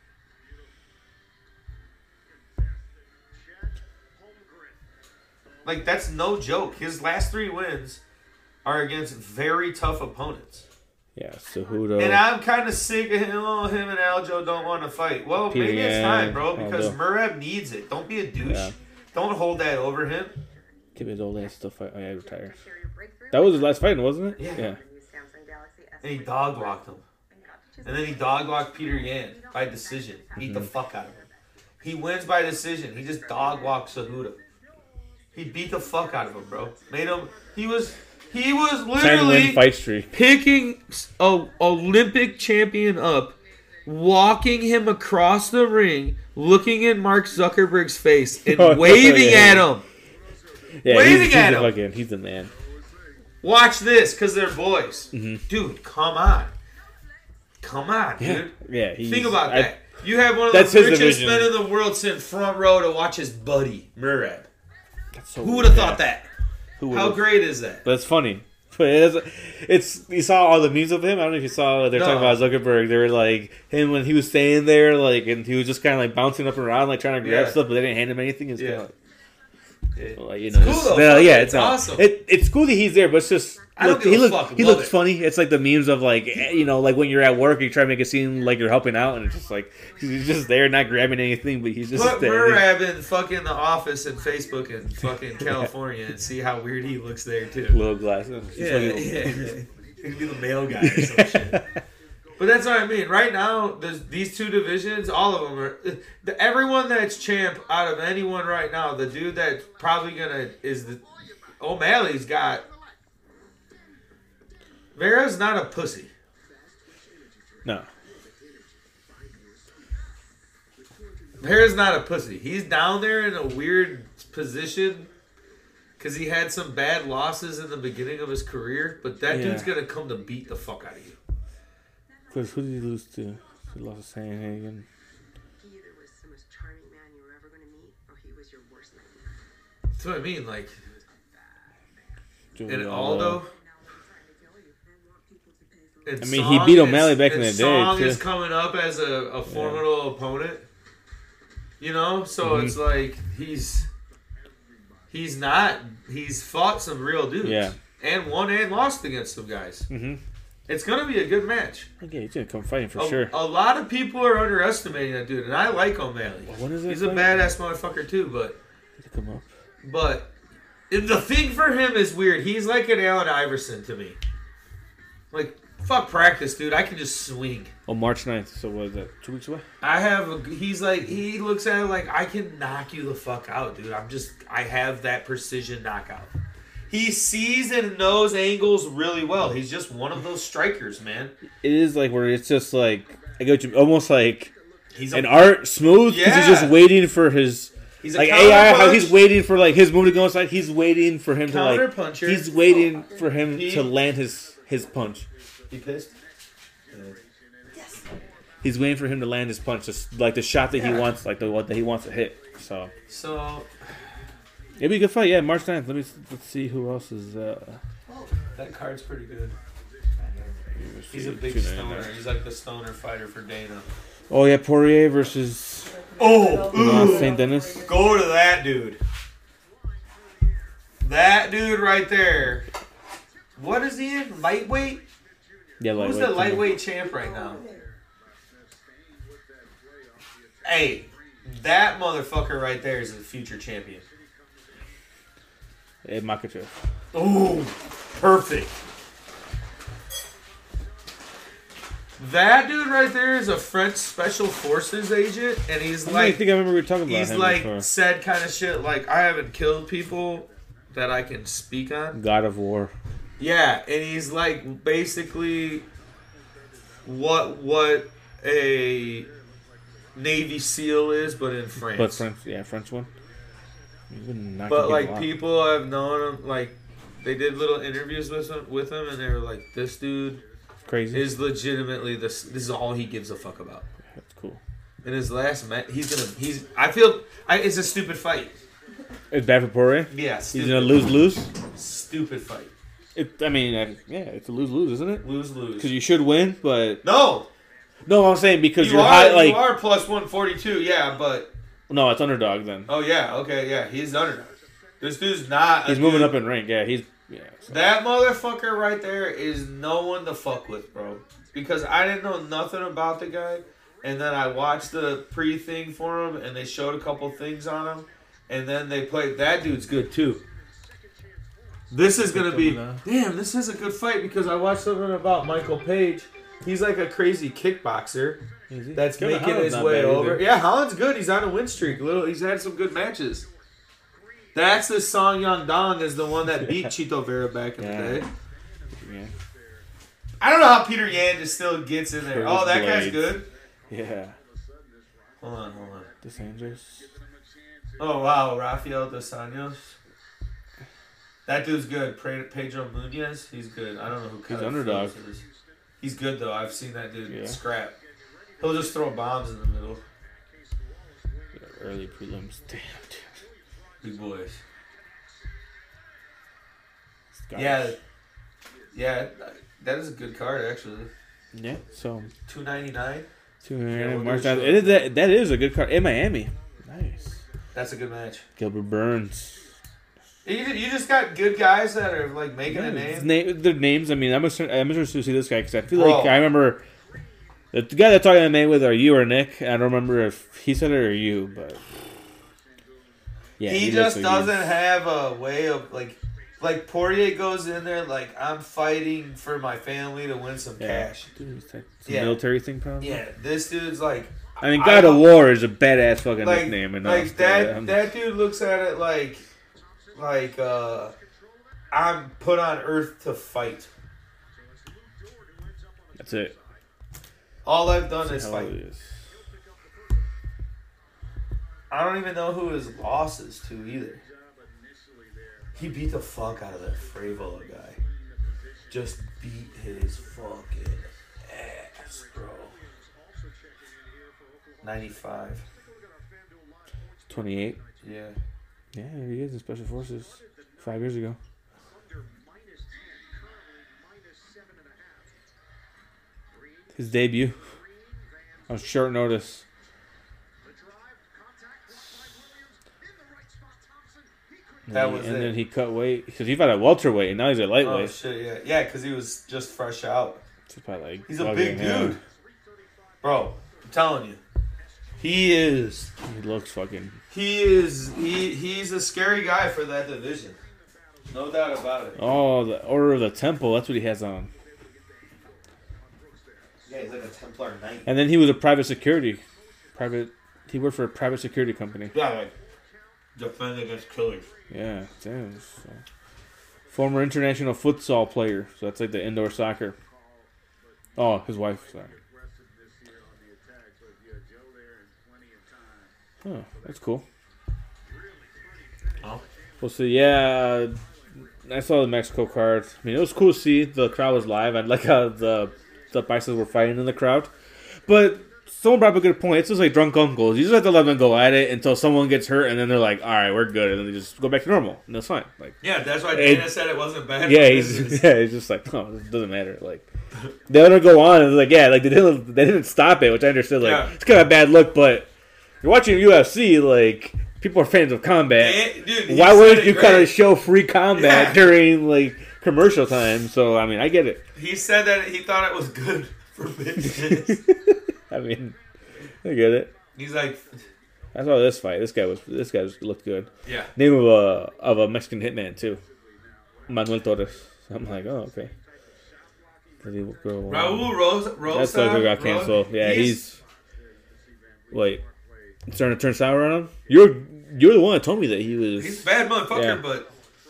Like, that's no joke. His last 3 wins are against very tough opponents. Yeah, Cejudo. And I'm kind of sick of him. Oh, him and Aljo don't want to fight. Well, maybe it's time, bro, because Merab needs it. Don't be a douche. Yeah. Don't hold that over him. Give his old ass still fight. Oh, yeah, retire. That was his last fight, wasn't it? Yeah. And he dog-walked him. And then he dog-walked Peter Yan by decision. Beat the fuck out of him. He wins by decision. He just dog-walked Cejudo. He beat the fuck out of him, bro. Made him... He was literally fight streak. Picking a Olympic champion up walking him across the ring, looking in Mark Zuckerberg's face, and waving at him. Yeah, Waving at him. He's the man. Watch this, because they're boys. Mm-hmm. Dude, come on. Come on, dude. Yeah. Think about that. You have one of the richest men in the world sitting front row to watch his buddy, Merab. Who would have thought that? How great is that? But it's funny. But it's you saw all the memes of him. I don't know if you saw. They're talking about Zuckerberg. They were like him when he was staying there, like, and he was just kind of like bouncing up and around, like trying to grab stuff, but they didn't hand him anything. It's kind of like, you know, it's cool though. it's awesome. It's cool that he's there, but it's just he looks funny. It's like the memes of like, you know, like when you're at work, you try to make it seem like you're helping out, and it's just like he's just there, not grabbing anything, but he's just put there. Merab in fucking The Office and Facebook in fucking California and see how weird he looks there too. Little glasses. Yeah. He'd be the male guy or some shit. But that's what I mean. Right now, these two divisions, all of them are. Everyone that's champ out of anyone right now, the dude that's probably gonna O'Malley's got. Vera's not a pussy. No. Vera's not a pussy. He's down there in a weird position because he had some bad losses in the beginning of his career, but that dude's gonna come to beat the fuck out of you. Because who did he lose to? He lost to Sandhagen. He either was the most charming man you were ever going to meet, or he was your worst nightmare. That's what I mean, like. Julian And Aldo. I mean, he beat O'Malley back in the day, Song too. is coming up as a formidable opponent. You know? So it's like, he's fought some real dudes. Yeah. And won and lost against some guys. Mm-hmm. It's going to be a good match. Okay, he's going to come fighting for sure. A lot of people are underestimating that dude, and I like O'Malley. What is it? He's a badass motherfucker, too, but the thing for him is weird. He's like an Allen Iverson to me. Like, fuck practice, dude. I can just swing. Oh, March 9th. So what is that? 2 weeks away? He looks at it like, I can knock you the fuck out, dude. I have that precision knockout. He sees and knows angles really well. He's just one of those strikers, man. It is like where it's just like, I go to almost like an art smooth because he's just waiting for his. He's a like AI, how he's waiting for like his move to go inside. He's waiting for him to like. Puncher. He's waiting for him to land his punch. You pissed? Yes. He's waiting for him to land his punch, just like the shot that he wants, like the one that he wants to hit. So it'd be a good fight, yeah. March 9th. Let's see who else is. That card's pretty good. He's a big stoner. He's like the stoner fighter for Dana. Oh yeah, Poirier versus St. Dennis. Go to that dude. That dude right there. What is he in? Lightweight? Yeah, lightweight. Who's the lightweight champ right now? Hey, that motherfucker right there is a future champion. Hey, Makachev. Oh, perfect. That dude right there is a French Special Forces agent, and he's like... I think I remember we were talking about him. He's like before. said kind of shit like, I haven't killed people that I can speak on. God of War. Yeah, and he's like basically what a Navy SEAL is, but in France. But French one. But like people have known him, like they did little interviews with him, and they were like, "This dude crazy is legitimately this. This is all he gives a fuck about." That's cool. In his last match, it's a stupid fight. It's bad for Poirier. Yeah, he's gonna lose. Stupid fight. It's a lose, isn't it? Lose. Because you should win, but no. I'm saying because you are plus 142, yeah, but no, it's underdog then. Oh yeah, okay, yeah, he's underdog. This dude's not. He's moving up in rank. Yeah, So. That motherfucker right there is no one to fuck with, bro. Because I didn't know nothing about the guy, and then I watched the pre-thing for him, and they showed a couple things on him, and then they played. That dude's good too. This is gonna be this is a good fight because I watched something about Michael Page. He's like a crazy kickboxer that's making his way over. Yeah, Holland's good. He's on a win streak. He's had some good matches. That's the Song Yong Dong is the one that beat Chito Vera back in the day. Yeah. I don't know how Peter Yan just still gets in there. Oh, that guy's good. Yeah. Hold on. Dos Anjos. Oh, wow. Rafael Dos Anjos. That dude's good. Pedro Munoz, he's good. I don't know who He's underdog. is. He's good, though. I've seen that dude Yeah. scrap. He'll just throw bombs in the middle. Early prelims. Damn, dude. Big boys. Scottish. Yeah, that is a good card, actually. Yeah, so $2.99. March 9th. That is a good card. In Miami. Nice. That's a good match. Gilbert Burns. You just got good guys that are like making a name. Their names, I mean, I'm interested to see this guy because I feel Bro. like I remember the guy that talking MMA with are you or Nick. I don't remember if he said it or you, but yeah, he looks just like doesn't have a way of like Poirier goes in there like I'm fighting for my family to win some cash. Dude, it's like some Yeah. military thing, probably. Yeah, this dude's like. I mean, God of War is a badass fucking like, nickname, and like that dude looks at it like I'm put on earth to fight. That's it. All I've done is That's how fight. it is. I don't even know who his loss is to either. He beat the fuck out of that Frevola guy. Just beat his fucking ass, bro. 95. 28. Yeah. Yeah, there he is in Special Forces 5 years ago. His debut on short notice. That was and it. then he cut weight because he fought at welterweight and now he's at Oh lightweight. shit, yeah. Yeah, because he was just fresh out. It's probably like He's a big fucking, dude. Bro, I'm telling you. He is. He looks fucking. He's a scary guy for that division. No doubt about it. Oh, the Order of the Temple. That's what he has on. Yeah, he's like a Templar Knight. And then he was a private security. He worked for a private security company. Yeah, like defend against killers. Yeah, damn. So. Former international futsal player. So that's like the indoor soccer. Oh, his wife. Sorry. Oh, that's cool. Oh. Well, so yeah, I saw the Mexico card. I mean, it was cool to see the crowd was live. I like how the bikers were fighting in the crowd. But someone brought up a good point. It's just like drunk uncles. You just have to let them go at it until someone gets hurt, and then they're like, "All right, we're good," and then they just go back to normal, and that's fine. Like, Yeah, that's why Dana said it wasn't bad. yeah, he's just like, "No, it doesn't matter." Like, they let her go on, and it's like, yeah, like they didn't stop it, which I understood. Like, it's kind of a bad look, but you're watching UFC, like. People are fans of combat. Dude, why wouldn't you kind of show free combat during like commercial time? So I mean, I get it. He said that he thought it was good for business. I mean, I get it. He's like, I saw this fight. This guy looked good. yeah. Name of a Mexican hitman too, Manuel Torres. So I'm like, oh okay. Raul Rosa. That's the guy got canceled. Yeah, he's wait. It's starting to turn sour on him. You're the one that told me that he was. He's a bad motherfucker, yeah. but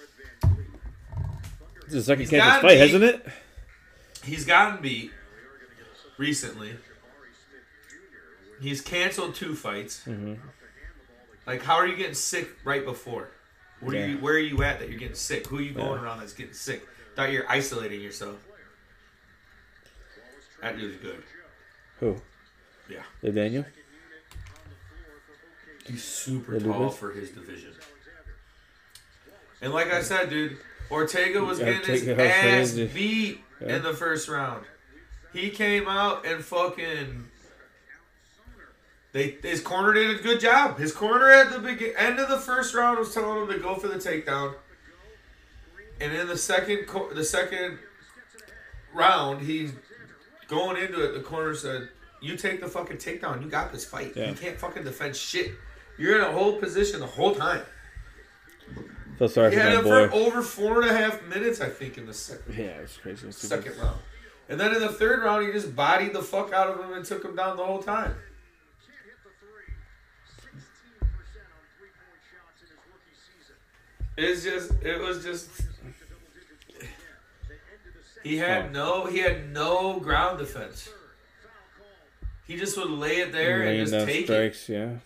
This is the second canceled fight, hasn't it? He's gotten beat recently. He's canceled 2 fights. Mm-hmm. Like, how are you getting sick right before? Where are you at that you're getting sick? Who are you going Yeah. around that's getting sick? Thought you're isolating yourself. That dude's good. Who? Yeah. The Daniel? He's super Little tall bit. for his division. And like I said, dude, Ortega was getting his Ortega was ass crazy. beat Yeah. in the first round. He came out and fucking... His corner did a good job. His corner at the end of the first round was telling him to go for the takedown. And in the second round, he's going into it. The corner said, "You take the fucking takedown. You got this fight. Yeah. You can't fucking defend shit. You're in a hold position the whole time." So sorry He for had my him boy. for over 4.5 minutes, I think, in the second Yeah, it's crazy. round. And then in the third round, he just bodied the fuck out of him and took him down the whole time. It was just. He had no ground defense. He just would lay it there and Laying just down take strikes, it. yeah.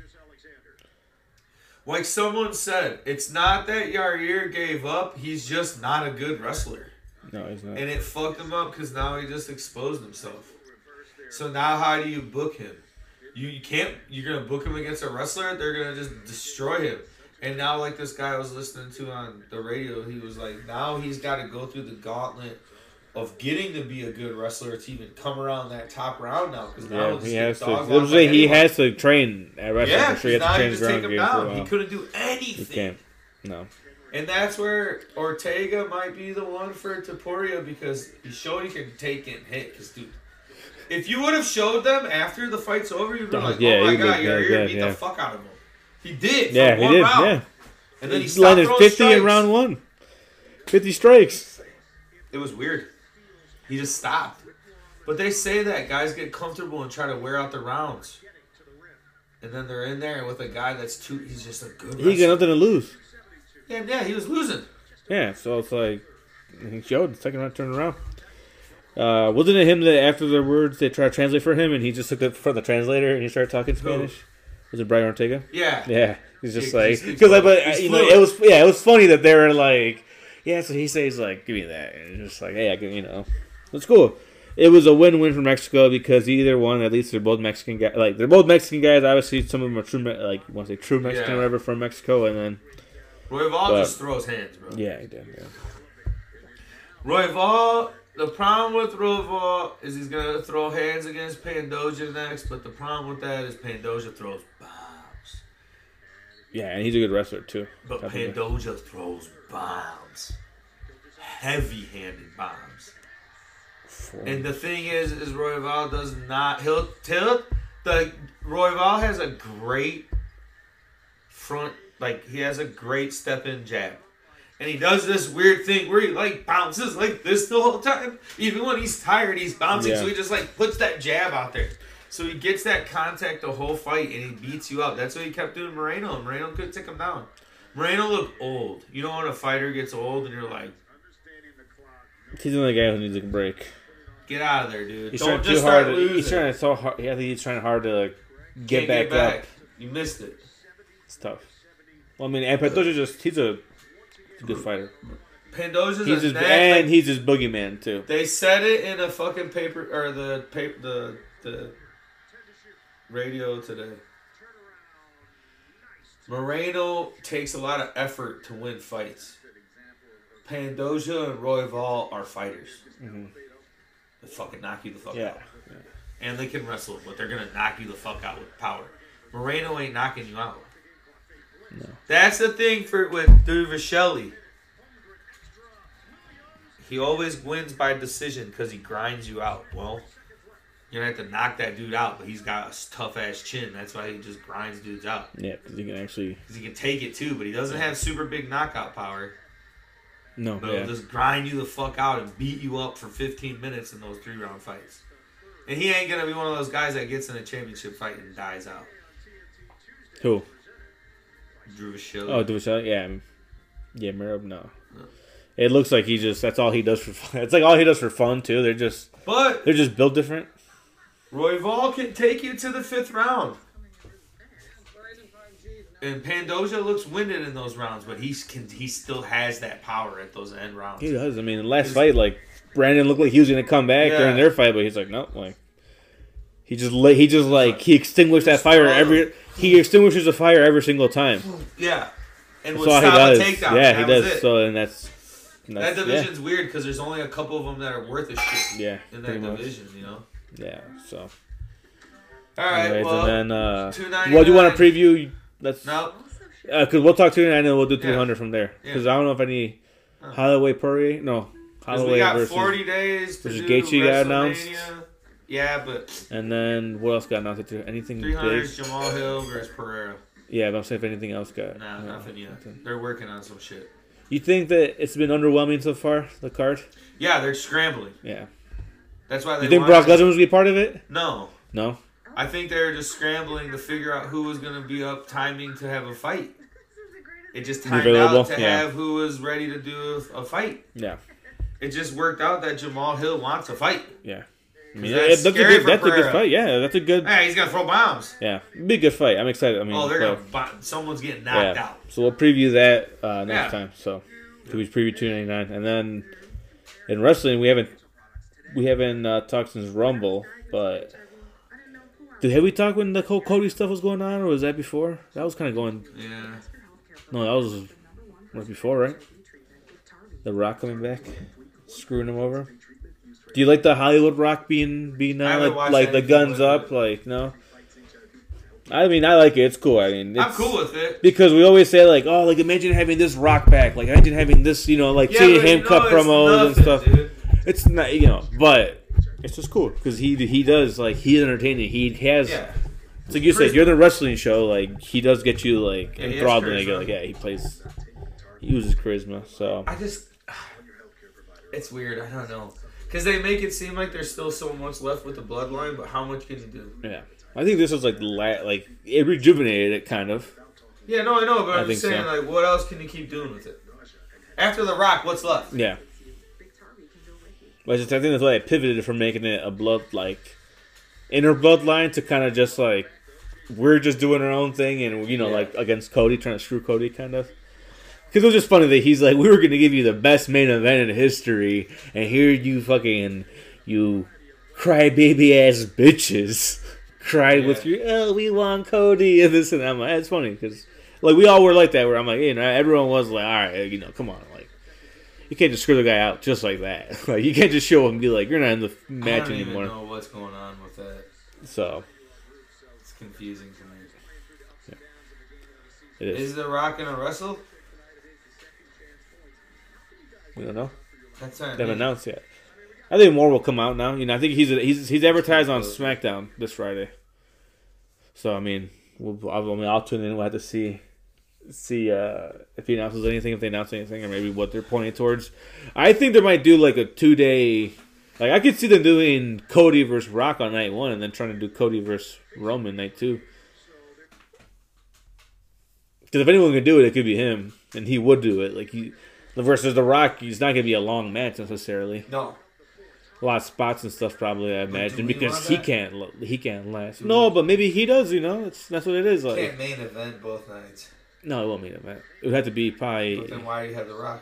Like someone said, it's not that Yair gave up. He's just not a good wrestler. No, he's not. And it fucked him up because now he just exposed himself. So now how do you book him? You can't. You're going to book him against a wrestler? They're going to just destroy him. And now, like this guy I was listening to on the radio, he was like, now he's got to go through the gauntlet of getting to be a good wrestler to even come around that top round now. Because now Yeah, he has to. dog He has to train at wrestling. Yeah, for sure. He because has now to you train just take ground him game for a down. while. He couldn't do He anything. can't. No. And that's where Ortega might be the one for Taporia because he showed he can take it and hit. Because, dude, if you would have showed them after the fight's over, you'd be like, Yeah, oh my he'd God, be you're good, beat yeah. the fuck out of him. He did. For Yeah, he one did. round. Yeah. And then he He stopped landed throwing 50 strikes. in round 1. 50 strikes. It was weird. He just stopped. But they say that guys get comfortable and try to wear out the rounds. And then they're in there with a guy that's he's just a good wrestler. He got nothing to lose. Yeah, he was losing. Yeah, so it's like, he showed the second round turned around. Wasn't it him that after their words they tried to translate for him and he just took it from the translator and he started talking Spanish? Was it Brian Ortega? Yeah. Yeah, he's just Yeah, like, he's because fluent. you know, it was funny that they were like, yeah, so he says like, give me that, and it's just like, hey, I can, it's cool. It was a win-win for Mexico because either one, at least they're both Mexican guys. Like they're both Mexican guys. Obviously, some of them are true, like you want to say true Mexican Yeah. or whatever from Mexico, and then Royval just throws hands, bro. yeah, he did. Yeah. Royval, the problem with Royval is he's going to throw hands against Pandoja next, but the problem with that is Pandoja throws bombs. Yeah, and he's a good wrestler too. But Pandoja throws bombs. Heavy-handed bombs. And the thing is Royval does not. Royval has a great front, like he has a great step-in jab. And he does this weird thing where he like bounces like this the whole time. Even when he's tired, he's bouncing, so he just like puts that jab out there. So he gets that contact the whole fight and he beats you up. That's what he kept doing Moreno. And Moreno couldn't take him down. Moreno looked old. You know when a fighter gets old and you're like, he's another guy who needs a break. get out of there, dude. He's Don't trying just too hard. start losing. He's trying so hard. I think he's trying hard to like, get Can't back up. You missed it. It's tough. Well, I mean, and Pantoja he's a good fighter. Pandoja's He's just, and he's his boogeyman too. They said it in a fucking paper or the radio today. Moreno takes a lot of effort to win fights. Pandoja and Royval are fighters. Mm-hmm. They fucking knock you the fuck Yeah. out. And they can wrestle, but they're gonna knock you the fuck out with power. Moreno ain't knocking you out. No. That's the thing with Duvasheli. He always wins by decision because he grinds you out. Well, you're going to have to knock that dude out, but he's got a tough-ass chin. That's why he just grinds dudes out. Yeah, because he can actually. Because he can take it, too, but he doesn't have super big knockout power. No, But yeah. he'll just grind you the fuck out and beat you up for 15 minutes in those 3-round fights. And he ain't going to be one of those guys that gets in a championship fight and dies out. Who? Duvasheli. Oh, Duvasheli? Yeah. Yeah, Merab, no. It looks like that's all he does for fun. It's like all he does for fun, too. They're just built different. Royval can take you to the 5th round. And Pandoja looks winded in those rounds, but he still has that power at those end rounds. He does. I mean, the last fight, like, Brandon looked like he was going to come back during their fight, but he's like, nope. Like, he extinguished that fire he extinguishes the fire every single time. Yeah. And that's with all he solid does. takedowns. Yeah, he does. It. So, and that's that division's weird because there's only a couple of them that are worth a shit in that division, you know? Yeah, so. All right, anyways, well, and then, $2.99. what do you want to preview? No. Because we'll talk 299 and then we'll do 300 from there. Because I don't know if any Holloway Poirier. No. Holloway we got 40 days to do Gaethje got announced. Yeah, but. And then what else got announced? Anything 300 big? is Jamal Hill versus Pereira. Yeah, but I'm saying if anything else got. Nah, nothing yet. They're working on some shit. You think that it's been underwhelming so far, the card? Yeah, they're scrambling. Yeah. That's why they. You think Brock Lesnar was going to be part of it? No. No? I think they're just scrambling to figure out who was going to be up timing to have a fight. It just timed out to have who was ready to do a fight. Yeah. It just worked out that Jamal Hill wants a fight. Yeah. I mean, That's that's a scary good. for That's a good Pereira. fight. Yeah, that's a good. Hey, he's gonna throw bombs. Yeah, be a good fight. I'm excited. I mean, Oh, they're but- gonna. Someone's getting knocked yeah. out. So we'll preview that next Yeah. time. So we preview 299, and then in wrestling we haven't talked since Rumble, but have we talked when the whole Cody stuff was going on, or was that before? That was kind of going. Yeah. No, that was right before, right? The Rock coming back, screwing him over. Do you like the Hollywood Rock being I haven't watched like the anything guns with up? it. Like no. I mean, I like it. It's cool. I mean, I'm it's, cool with it. because we always say like, oh, like imagine having this Rock back, like imagine having this, like seeing but him you know cut it's promos and nothing, stuff. dude. It's not, but it's just cool because he does like he's entertaining. He has, Yeah. it's like you said, you're in a wrestling show. Like he does get you like Yeah, he has enthralled, and charisma. he uses charisma. So I just, it's weird. I don't know, because they make it seem like there's still so much left with the bloodline, but how much can you do? yeah, I think this was like like it rejuvenated it kind of. Yeah, no, I know, but I I'm just think saying, so. like, what else can you keep doing with it? After The Rock, what's left? Yeah. But I think that's why I pivoted from making it a inner bloodline to kind of just like we're just doing our own thing and like against Cody, trying to screw Cody kind of. Because it was just funny that he's like, we were going to give you the best main event in history, and here you crybaby ass bitches cried with your, we want Cody and this and that. I'm like, it's funny because like we all were like that. Where I'm like, everyone was like, all right, come on, like. You can't just screw the guy out just like that. Like you can't just show up and be like, "You're not in the match I don't anymore." even know what's going on with that. So It's confusing to me. it is. Is The Rock gonna wrestle? We don't know. That's not They haven't announced yet. I think more will come out now. I think he's advertised on SmackDown this Friday. So I mean, I'll tune in. We'll have to see if he announces anything, if they announce anything, or maybe what they're pointing towards. I think they might do like a 2-day. Like I could see them doing Cody versus Rock on night 1, and then trying to do Cody versus Roman night 2. Because if anyone could do it, it could be him, and he would do it. Like versus The Rock, he's not gonna be a long match necessarily. No. A lot of spots and stuff, probably. I imagine we because want he can't last. No, but maybe he does. That's what it is. Like Can't main event both nights. no, it won't mean that. It would have to be probably. But then why do you have The Rock?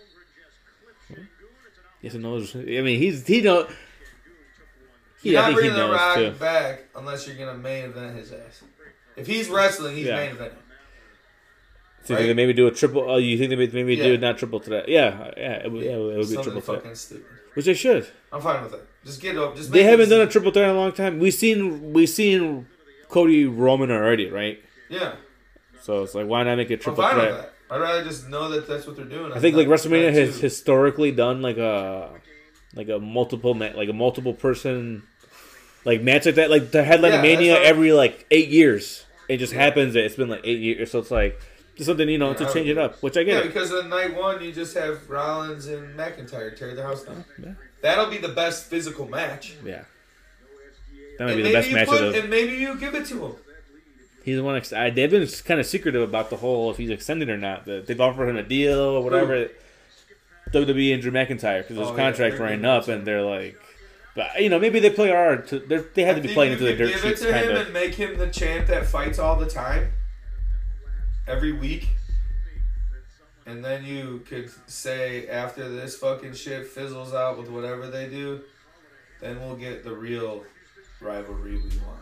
Yes and no. I mean, he don't. You're I not think he bringing The knows Rock too. back unless you're gonna main event his ass. If he's wrestling, he's Yeah. main eventing. So you think they maybe do a triple? Oh, you think they maybe do Yeah. not triple threat? Yeah, it would be a Something triple threat, fucking stupid. which they should. I'm fine with it. Just get up. Just They make haven't it- done a triple threat in a long time. We've seen Cody Roman already, right? Yeah, So it's like, why not make it I'm triple fine threat? with that. I'd rather just know that that's what they're doing. I think like WrestleMania has his. historically done like a multiple person like match like that. Like they had like Yeah, Mania that's what- every like 8 years. It just happens that it's been like 8 years, so it's like just something to change it up, which I Yeah, get. because on night 1 you just have Rollins and McIntyre tear the house down. Yeah. That'll be the best physical match. Yeah, that might be the best match of the. and maybe you give it to him. He's the one. They've been kind of secretive about the whole if he's extended or not. They've offered him a deal or whatever. WWE and Drew McIntyre because his Oh, yeah, contract they're ran gonna up, and they're like, but maybe they play hard. They had to be playing into the dirt Give it sheets, to kind him of. and make him the champ that fights all the time, every week. And then you could say after this fucking shit fizzles out with whatever they do, then we'll get the real rivalry we want.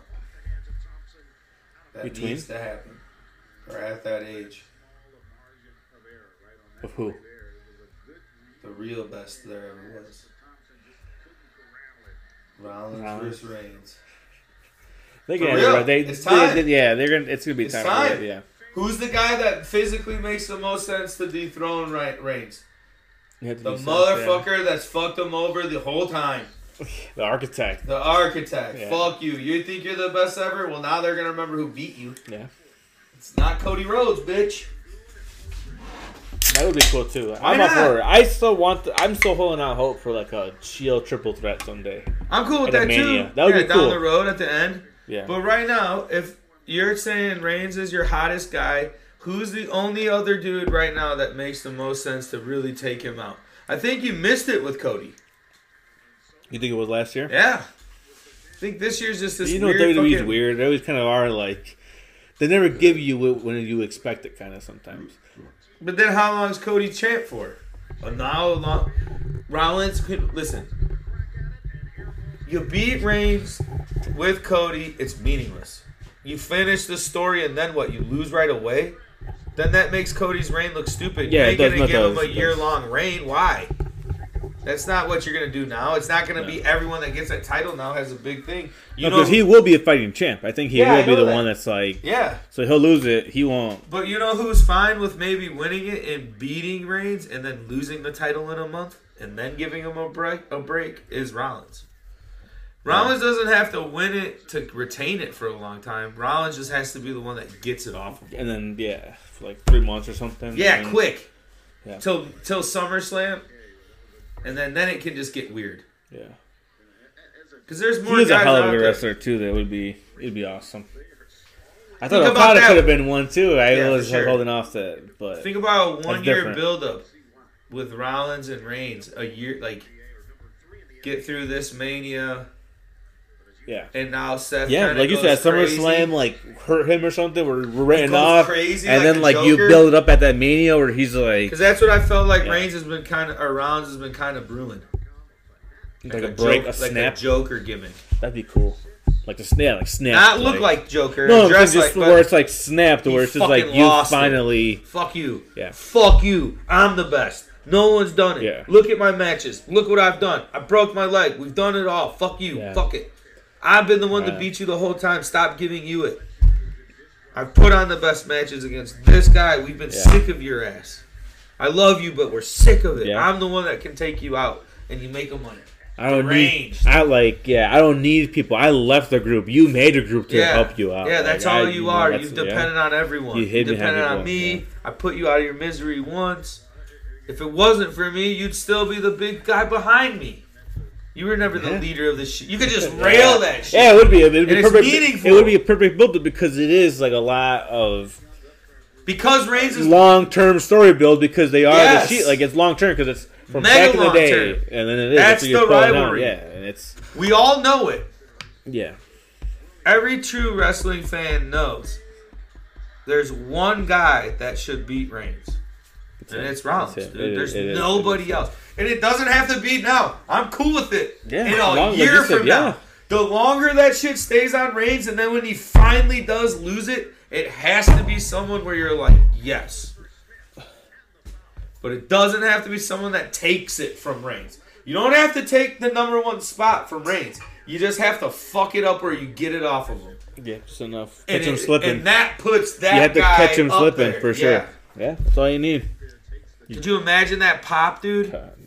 That Between? needs to happen. Or at that age. Of who? The real best there ever was. Rollins Rollins. versus Reigns. They For get real. it right. It's time. They're gonna. It's gonna be It's time. time. For it, yeah. Who's the guy that physically makes the most sense to dethrone Reigns? You have to The do sense, motherfucker that's fucked him over the whole time. yeah. The architect. The architect. Yeah. Fuck you. You think you're the best ever? Well, now they're going to remember who beat you. Yeah. It's not Cody Rhodes, bitch. That would be cool too. Why I'm up not? for it. I still want. I'm still holding out hope for like a Shield triple threat someday. I'm cool with At a that Mania. too. That would be down cool. the road at the end. Yeah. But right now, if you're saying Reigns is your hottest guy, who's the only other dude right now that makes the most sense to really take him out? I think you missed it with Cody. You think it was last year? Yeah. think this year's just this You know, weird WWE's fucking- weird. They always kind of are like they never give you it when you expect it. Kind of sometimes. But then how long is Cody champ for? Rollins could listen. You beat Reigns with Cody, it's meaningless. You finish the story and then what? You lose right away? Then that makes Cody's reign look stupid. Yeah, you it ain't does, gonna no, give him does, a year-long reign. Why? That's not what you're gonna do now. It's not gonna be everyone that gets that title now has a big thing. You know, Because he will be a fighting champ. I think he Yeah, I will be know the that. one that's like. yeah. So he'll lose it. He won't. But you know who's fine with maybe winning it and beating Reigns and then losing the title in a month and then giving him a break is Rollins. Rollins doesn't have to win it to retain it for a long time. Rollins just has to be the one that gets it off of him. And then for like 3 months or something. Yeah, and, quick. Yeah. Till SummerSlam. And then it can just get weird. Yeah. Because there's more He's a guys hell of out a there. wrestler too. It'd be awesome. I Think thought about Okada that. could have been one too. I Yeah, was for sure. holding off that, but Think about a 1 year different. build-up with Rollins and Reigns. A year, like, get through this Mania. yeah. And now Seth Yeah, kinda like you goes said, crazy. SummerSlam like hurt him or something. We're written goes off, crazy and like then the like you Joker. build it up at that Mania where he's like Because that's what I felt like Yeah. Reigns has been kind of, or Rollins has been kind of brewing. a break, joke, a like snap. a Joker gimmick. That'd be cool. Like the snap, like snap. Not look like Joker. no, dress just like, where but it's like snapped, he where it's just like fucking you lost it. finally. fuck you. Yeah. Fuck you. I'm the best. No one's done it. Yeah. Look at my matches. Look what I've done. I broke my leg. We've done it all. Fuck you. Yeah. Fuck it. I've been the one to Right. beat you the whole time. Stop giving you it. I've put on the best matches against this guy. We've been Yeah. sick of your ass. I love you, but we're sick of it. Yeah. I'm the one that can take you out, and you make a money. I don't Deranged. need. I don't need people. I left the group. You made a group to help you out. Yeah, Like, that's all you are. that's- You've depended on everyone. You hid depended behind on people, me. yeah. I put you out of your misery once. If it wasn't for me, you'd still be the big guy behind me. You were never the Yeah. leader of this shit. You could just rail that shit. Yeah, it would be. It'd be And it's perfect. meaningful. It would be a perfect build because it is like a lot of Because Reigns is long-term story build because they are Yes. the sheet. Like it's long-term because it's from Mega back in the day, long-term. and then it is. That's what you're the pulling out. rivalry. Yeah, and it's we all know it. yeah. Every true wrestling fan knows there's one guy that should beat Reigns. And it's Rollins. That's it. Dude. There's It is. nobody else. And it doesn't have to be now. I'm cool with it. Yeah, In long- a like year you said, from yeah. now. The longer that shit stays on Reigns, and then when he finally does lose it, it has to be someone where you're like, yes. But it doesn't have to be someone that takes it from Reigns. You don't have to take the number one spot from Reigns. You just have to fuck it up where you get it off of him. Yeah, just enough. And Catch him it- slipping. And that puts that You have to guy catch him up slipping there. for sure. Yeah. Yeah, that's all you need. Could you imagine that pop, dude? No,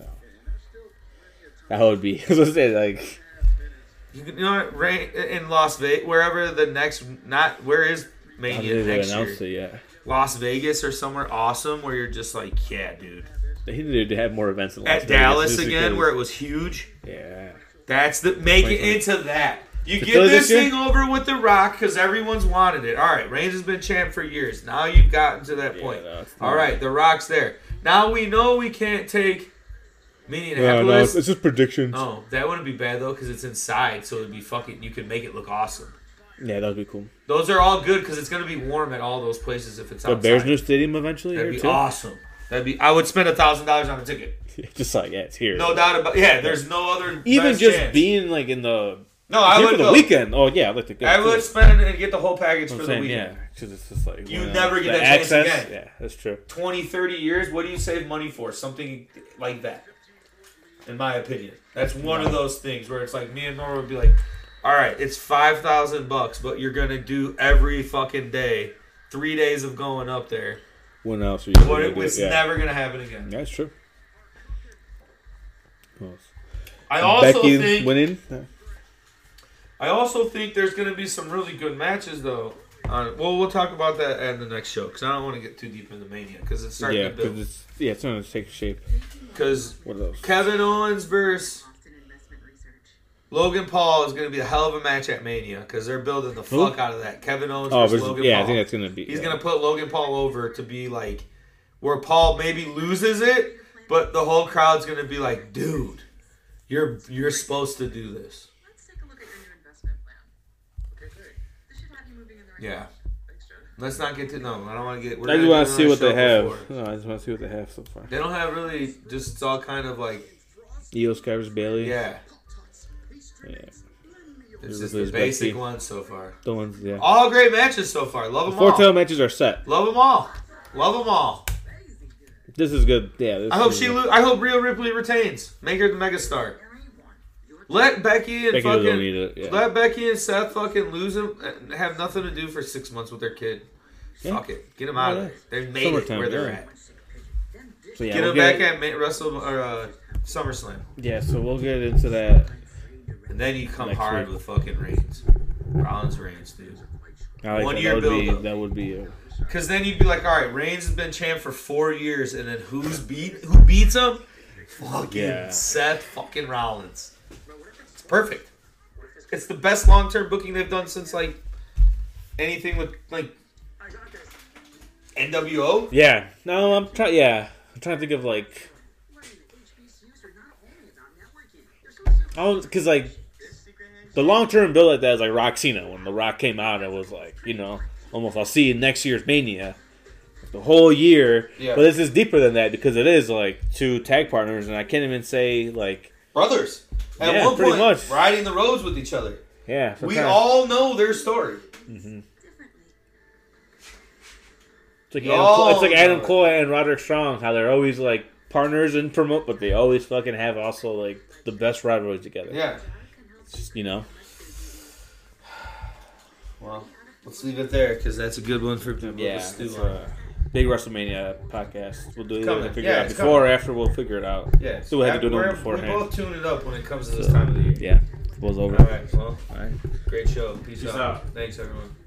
that would be. I was gonna say like You know what? In Las Vegas, wherever the next, where is I Mania didn't next announce year? it yet. Las Vegas or somewhere awesome where you're just like, yeah, dude. They needed to have more events in Las At Vegas Dallas just again, because- where it was huge. yeah. That's the make it 2020. into that. You To get Philly this this year? thing over with The Rock because everyone's wanted it. All right, Reigns has been champ for years. Now you've gotten to that Yeah, point. no, it's All not- right, The Rock's there. Now we know we can't take No, Minneapolis. it's just predictions. Oh, that wouldn't be bad though because it's inside, so it'd be fucking. You could make it look awesome. Yeah, that would be cool. Those are all good because it's gonna be warm at all those places if it's The outside. Bears new stadium eventually That'd here be too. awesome. I would spend $1,000 on a ticket. Just like it's here. No doubt about. Yeah, there's no other. Even best just chance. being like in the No, I here would for the go. weekend. Oh yeah, I'd like to go. I too. would spend and get the whole package I'm for the saying, weekend. yeah, because it's just like You well, never get the that chance access. again. Yeah, that's true. 20, 30 years. What do you save money for? Something like that. In my opinion, that's one of those things where it's like me and Nora would be like, "All right, it's $5,000, but you're gonna do every fucking day, 3 days of going up there. When else are you? But gonna do it's it? Yeah. never gonna happen again." Yeah, that's true. Who else? I also Becky think. winning. I also think there's going to be some really good matches, though. Well, we'll talk about that at the next show because I don't want to get too deep into Mania because it's starting Yeah, to build. because it's going to take shape. Because What else? Kevin Owens versus Austin Investment Research. Logan Paul is going to be a hell of a match at Mania because they're building the Who? fuck out of that. Kevin Owens Oh, versus versus, Logan yeah, Paul. I think that's going to be. He's yeah. going to put Logan Paul over to be like where Paul maybe loses it, but the whole crowd's going to be like, dude, you're supposed to do this. Let's take a look at your new investment Yeah. Let's not get to no. I don't want to get. I just want to see what they have. No, I just want to see what they have so far. They don't have really. Just it's all kind of like. Io Skyver's Bailey. Yeah. Yeah. It's just the basic ones so far. The ones, yeah. All great matches so far. Love them The all. 4 title matches are set. Love them all. Love them all. This is good. Yeah. I hope Rhea Ripley retains. Make her the megastar. Let Becky and let Becky and Seth fucking lose them and have nothing to do for 6 months with their kid. Yeah. Fuck it. Get them out of there. They've made it where they're at. So yeah, get them back at SummerSlam. Yeah, so we'll get into that. And then you come hard with fucking Reigns. Rollins Reigns, dude. Like 1 year build. That would be because then you'd be like, all right, Reigns has been champ for 4 years, and then who beats him? Fucking Seth fucking Rollins. It's perfect. It's the best long-term booking they've done since like anything with like NWO. Yeah. No, I'm trying. Yeah, I'm trying to think of like. Because like the long-term build like that is like Rock Cena. When The Rock came out, it was like, you know, almost I'll see you next year's Mania. The whole year. Yeah. But this is deeper than that because it is like 2 tag partners, and I can't even say like brothers. At one point, riding the roads with each other. Yeah. We all know their story. Mm-hmm. It's like Adam Cole and Roderick Strong, how they're always like partners and promote, but they always fucking have also like the best rivalries together. Yeah. It's just, you know. Well, let's leave it there because that's a good one for people. Yeah. It's a big WrestleMania podcast. We'll do it. Figure it out before or after. We'll figure it out. Yeah. So we'll have to do it beforehand. We both tune it up when it comes to this time of the year. Yeah. Football's over. All right. Well, great show. Peace out. Thanks, everyone.